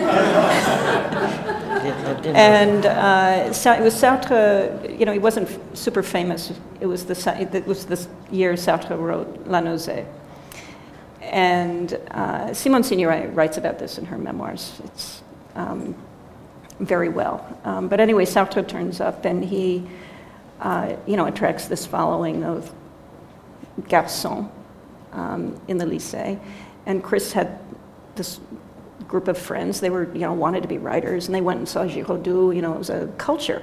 Didn't- didn't- And uh, Sa- it was Sartre, you know, he wasn't f- super famous. It was the Sa- it was this year Sartre wrote La Nausée. And uh, Simone Signoret writes about this in her memoirs. It's um, very well. Um, but anyway, Sartre turns up and he, uh, you know, attracts this following of garçons um, in the lycée. And Chris had this group of friends. They were, you know, wanted to be writers, and they went and saw Giraudoux. You know, it was a culture.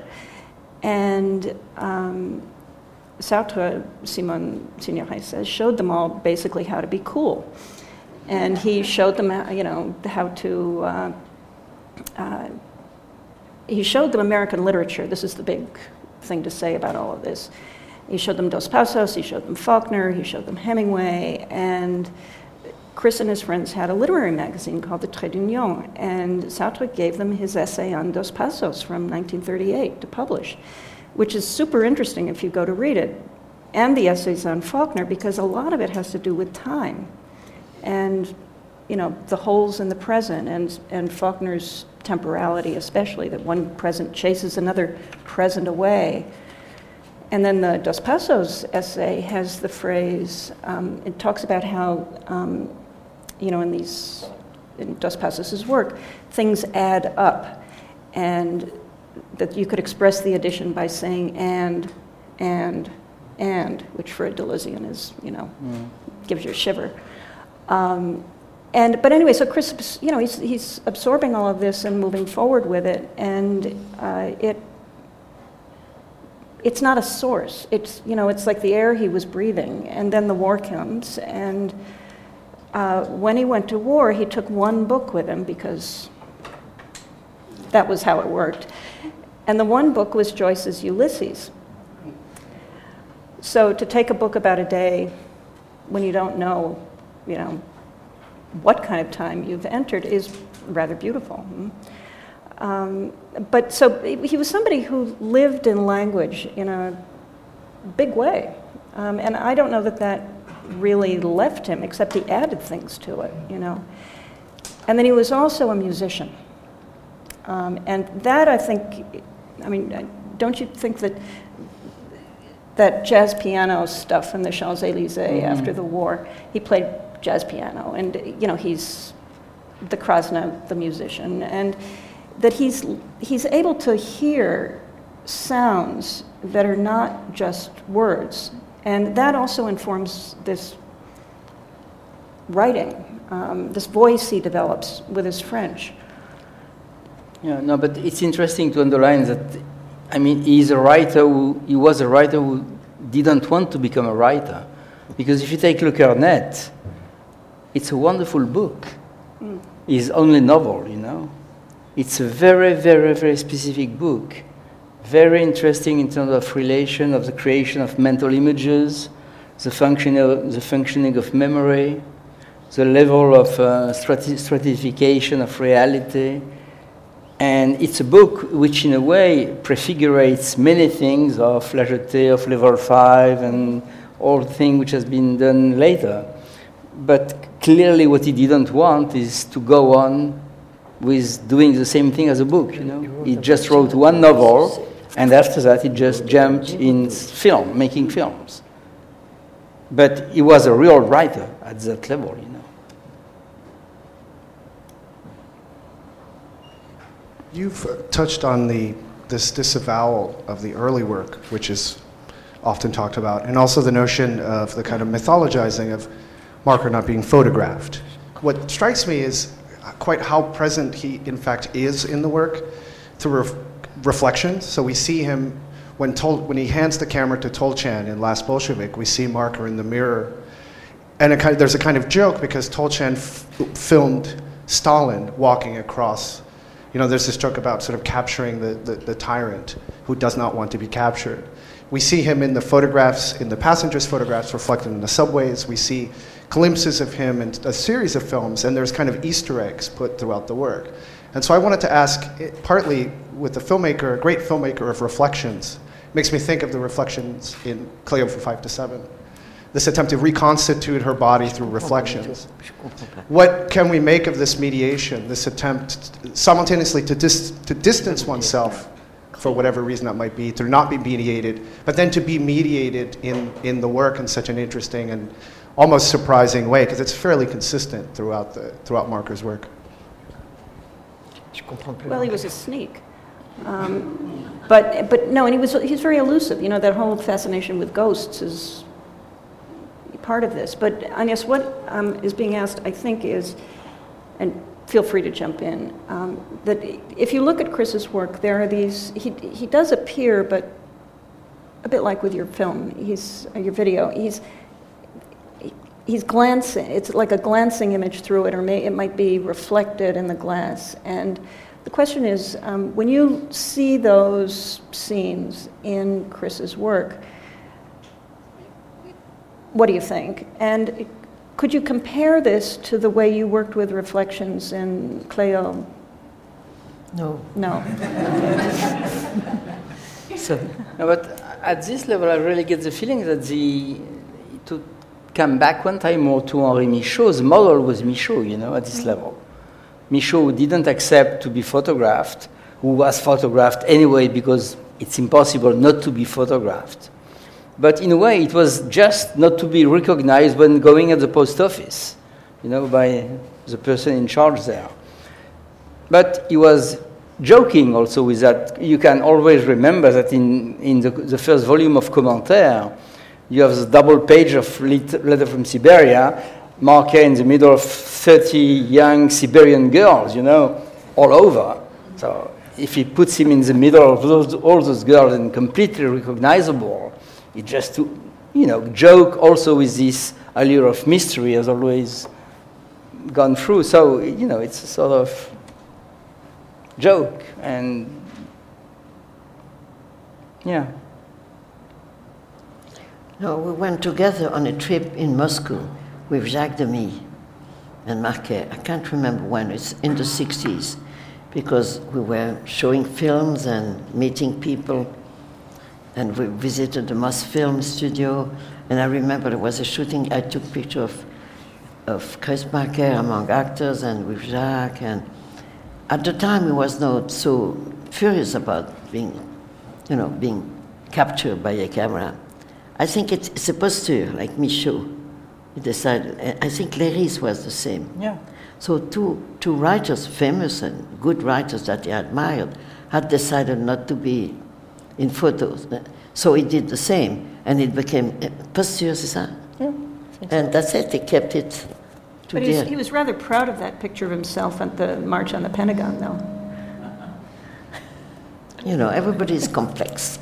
And um, Sartre, Simone Signoret says, showed them all basically how to be cool. And he showed them, how, you know, how to, uh, uh, he showed them American literature. This is the big thing to say about all of this. He showed them Dos Passos, he showed them Faulkner, he showed them Hemingway, and Chris and his friends had a literary magazine called the Trait d'Union, and Sartre gave them his essay on Dos Passos from nineteen thirty-eight to publish, which is super interesting if you go to read it, and the essays on Faulkner, because a lot of it has to do with time, and, you know, the holes in the present, and, and Faulkner's temporality especially, that one present chases another present away. And then the Dos Passos essay has the phrase, um, it talks about how, um, you know, in these, in Dos Passos' work, things add up, and that you could express the addition by saying and, and, and, which for a Deleuzian is, you know, mm. gives you a shiver. Um, and, but anyway, so Chris, you know, he's, he's absorbing all of this and moving forward with it, and uh, it, it's not a source. It's, you know, it's like the air he was breathing, and then the war comes, and uh, when he went to war, he took one book with him because that was how it worked. And the one book was Joyce's Ulysses. So to take a book about a day when you don't know, you know, what kind of time you've entered is rather beautiful. Um, but so he was somebody who lived in language in a big way. Um, and I don't know that that really left him, except he added things to it, you know. And then he was also a musician. Um, and that, I think, I mean, don't you think that that jazz piano stuff in the Champs-Élysées mm-hmm. after the war, he played jazz piano, and, you know, he's the Krasna, the musician, and that he's he's able to hear sounds that are not just words. And that also informs this writing, um, this voice he develops with his French. Yeah, no, but it's interesting to underline that, I mean, he's a writer who, he was a writer who didn't want to become a writer. Because if you take Le Coeur Net, it's a wonderful book. Mm. His only novel, you know. It's a very, very, very specific book. Very interesting in terms of relation of the creation of mental images, the functioning of, the functioning of memory, the level of uh, strati- stratification of reality. And it's a book which, in a way, prefigurates many things of La Jetée, of Level five, and all things which has been done later. But clearly what he didn't want is to go on with doing the same thing as a book, you know. He just wrote one novel, and after that he just jumped in film, making films. But he was a real writer at that level, you know. You've touched on the this disavowal of the early work, which is often talked about, and also the notion of the kind of mythologizing of Marker not being photographed. What strikes me is quite how present he, in fact, is in the work through ref- reflections. So we see him when Tol- when he hands the camera to Tolchan in Last Bolshevik. We see Marker in the mirror, and a kind of, there's a kind of joke because Tolchan f- filmed Stalin walking across. You know, there's this joke about sort of capturing the, the, the tyrant who does not want to be captured. We see him in the photographs, in the passengers' photographs reflected in the subways. We see glimpses of him in a series of films, and there's kind of Easter eggs put throughout the work. And so I wanted to ask, partly with the filmmaker, a great filmmaker of reflections, makes me think of the reflections in Cleo from five to seven. This attempt to reconstitute her body through reflections. What can we make of this mediation, this attempt simultaneously to, dis- to distance oneself, for whatever reason that might be, to not be mediated, but then to be mediated in, in the work in such an interesting and almost surprising way, because it's fairly consistent throughout, the, throughout Marker's work. Well, he was a sneak. Um, but, but no, and he was, he's very elusive. You know, that whole fascination with ghosts is part of this. But Agnes, what um, is being asked, I think, is, and feel free to jump in, um, that if you look at Chris's work, there are these, he, he does appear, but a bit like with your film, he's, uh, your video, he's, he's glancing, it's like a glancing image through it, or may, it might be reflected in the glass. And the question is, um, when you see those scenes in Chris's work, what do you think? And could you compare this to the way you worked with reflections in Cleo? No. No. So, no, but at this level, I really get the feeling that the to come back one time more to Henri Michaud, the model was Michaud, you know, at this mm-hmm. level. Michaud didn't accept to be photographed, who was photographed anyway because it's impossible not to be photographed. But in a way, it was just not to be recognized when going at the post office, you know, by the person in charge there. But he was joking also with that. You can always remember that in, in the, the first volume of Commentaire, you have the double page of Letter from Siberia, Marker in the middle of thirty young Siberian girls, you know, all over. So if he puts him in the middle of those, all those girls and completely recognizable, it just to, you know, joke also with this allure of mystery as always gone through. So, you know, it's a sort of joke. And, yeah. No, we went together on a trip in Moscow with Jacques Demy and Marquet. I can't remember when, it's in the sixties, because we were showing films and meeting people, and we visited the Mosfilm studio, and I remember there was a shooting, I took picture of, of Chris Marquet among actors and with Jacques, and at the time he was not so furious about being, you know, being captured by a camera. I think it's, it's a posture, like Michaud. He decided, I think Léris was the same. Yeah. So two, two writers, famous and good writers that he admired, had decided not to be in photos. So he did the same, and it became posture, c'est ça? Yeah. And that's it, he kept it to But the he's, end. he was rather proud of that picture of himself at the March on the Pentagon, though. You know, everybody is complex.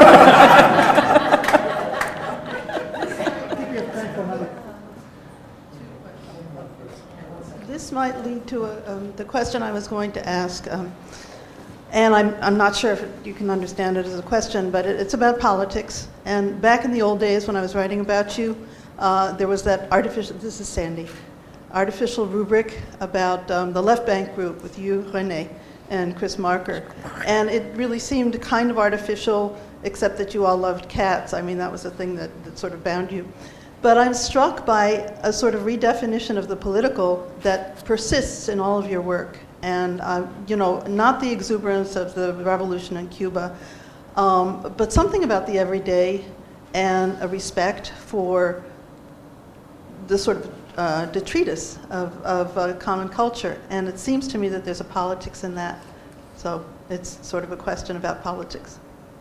This might lead to a, um, the question I was going to ask, um, and I'm, I'm not sure if you can understand it as a question, but it, it's about politics. And back in the old days when I was writing about you, uh, there was that artificial, this is Sandy, artificial rubric about um, the Left Bank group with you, René, and Chris Marker. And it really seemed kind of artificial, except that you all loved cats. I mean, that was the thing that, that sort of bound you. But I'm struck by a sort of redefinition of the political that persists in all of your work. And, um, you know, not the exuberance of the revolution in Cuba, um, but something about the everyday and a respect for the sort of uh, detritus of, of uh, common culture. And it seems to me that there's a politics in that. So it's sort of a question about politics.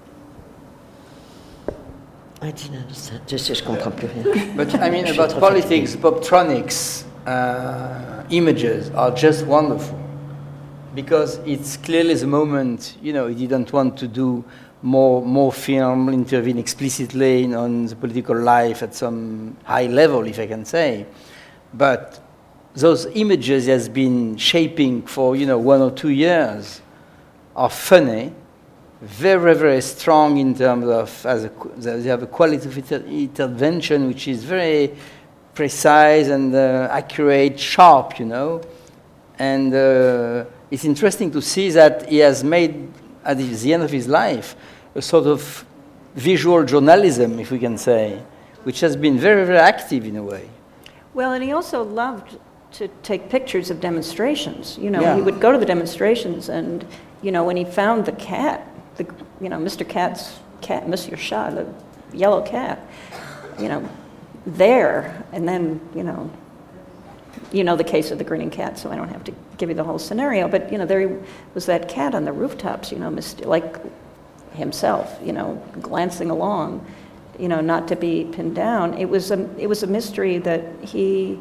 I didn't understand. Je sais, je comprends plus rien. But I mean, about politics, Bobtronics uh, images are just wonderful, because it's clearly the moment, you know, he didn't want to do more more film, intervene explicitly in, on the political life at some high level, if I can say. But those images he has been shaping for, you know, one or two years are funny, very, very strong in terms of, as a, they have a quality of inter- intervention which is very precise and uh, accurate, sharp, you know. And uh, it's interesting to see that he has made, at the end of his life, a sort of visual journalism, if we can say, which has been very, very active in a way. Well, and he also loved to take pictures of demonstrations. You know, Yeah. he would go to the demonstrations, and, you know, when he found the cat, the, you know, Mister Cat's cat, Monsieur Chat, the yellow cat, you know, there, and then, you know, you know the case of the grinning cat, so I don't have to give you the whole scenario, but, you know, there was that cat on the rooftops, you know, like himself, you know, glancing along, you know, not to be pinned down. It was a, it was a mystery that he,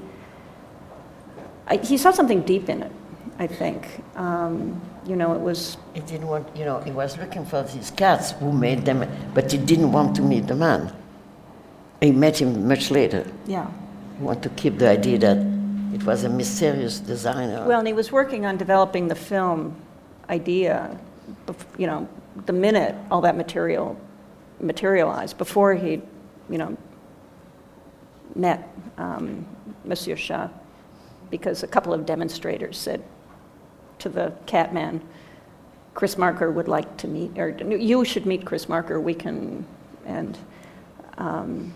I, he saw something deep in it, I think. Um, you know, it was... He didn't want, you know, he was looking for these cats who made them, but he didn't want to meet the man. He met him much later. Yeah. He wanted to keep the idea that it was a mysterious designer. Well, and he was working on developing the film idea, bef- you know, the minute all that material materialized, before he, you know, met um, Monsieur Chat, because a couple of demonstrators said to the cat man, Chris Marker would like to meet, or you should meet Chris Marker, we can, and um,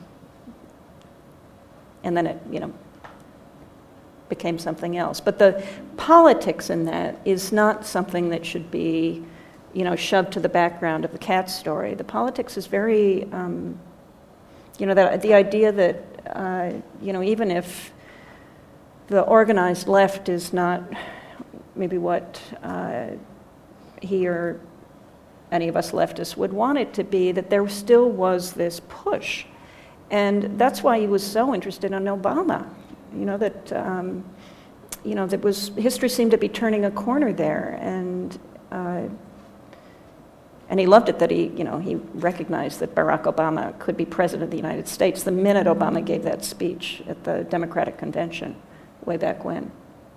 and then it, you know, became something else. But the politics in that is not something that should be, you know, shoved to the background of the cat story. The politics is very, um, you know, the, the idea that, uh, you know, even if the organized left is not maybe what uh, he or any of us leftists would want it to be, that there still was this push. And that's why he was so interested in Obama. You know, that, um, you know, that was, history seemed to be turning a corner there. And uh, and he loved it that he, you know, he recognized that Barack Obama could be president of the United States the minute Obama gave that speech at the Democratic Convention way back when.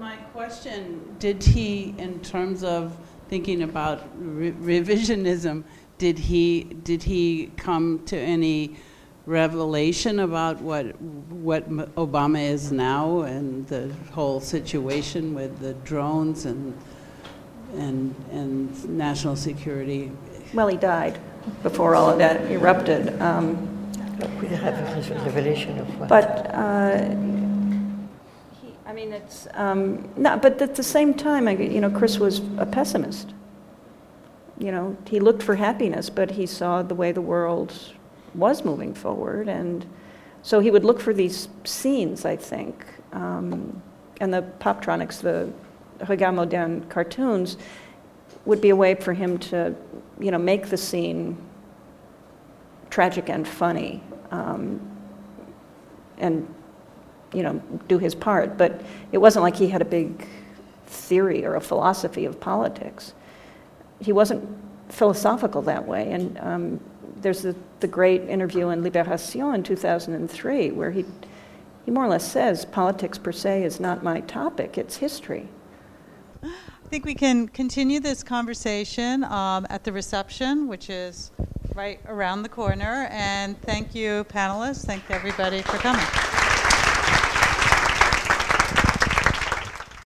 my question, did he, in terms of thinking about re- revisionism, did he did he come to any revelation about what what Obama is now and the whole situation with the drones and and and national security? Well, he died before all of that erupted. Um, We have a revelation of what? but uh, he, I mean, it's um, no. But at the same time, I, you know, Chris was a pessimist. You know, he looked for happiness, but he saw the way the world was moving forward, and so he would look for these scenes, I think, um, and the Poptronics, the Regard Moderne cartoons, would be a way for him to, you know, make the scene tragic and funny, um, and, you know, do his part. But it wasn't like he had a big theory or a philosophy of politics. He wasn't philosophical that way, and um, there's the, the great interview in Libération in two thousand three where he, he more or less says, politics per se is not my topic, it's history. I think we can continue this conversation um, at the reception, which is right around the corner. And thank you, panelists. Thank everybody for coming.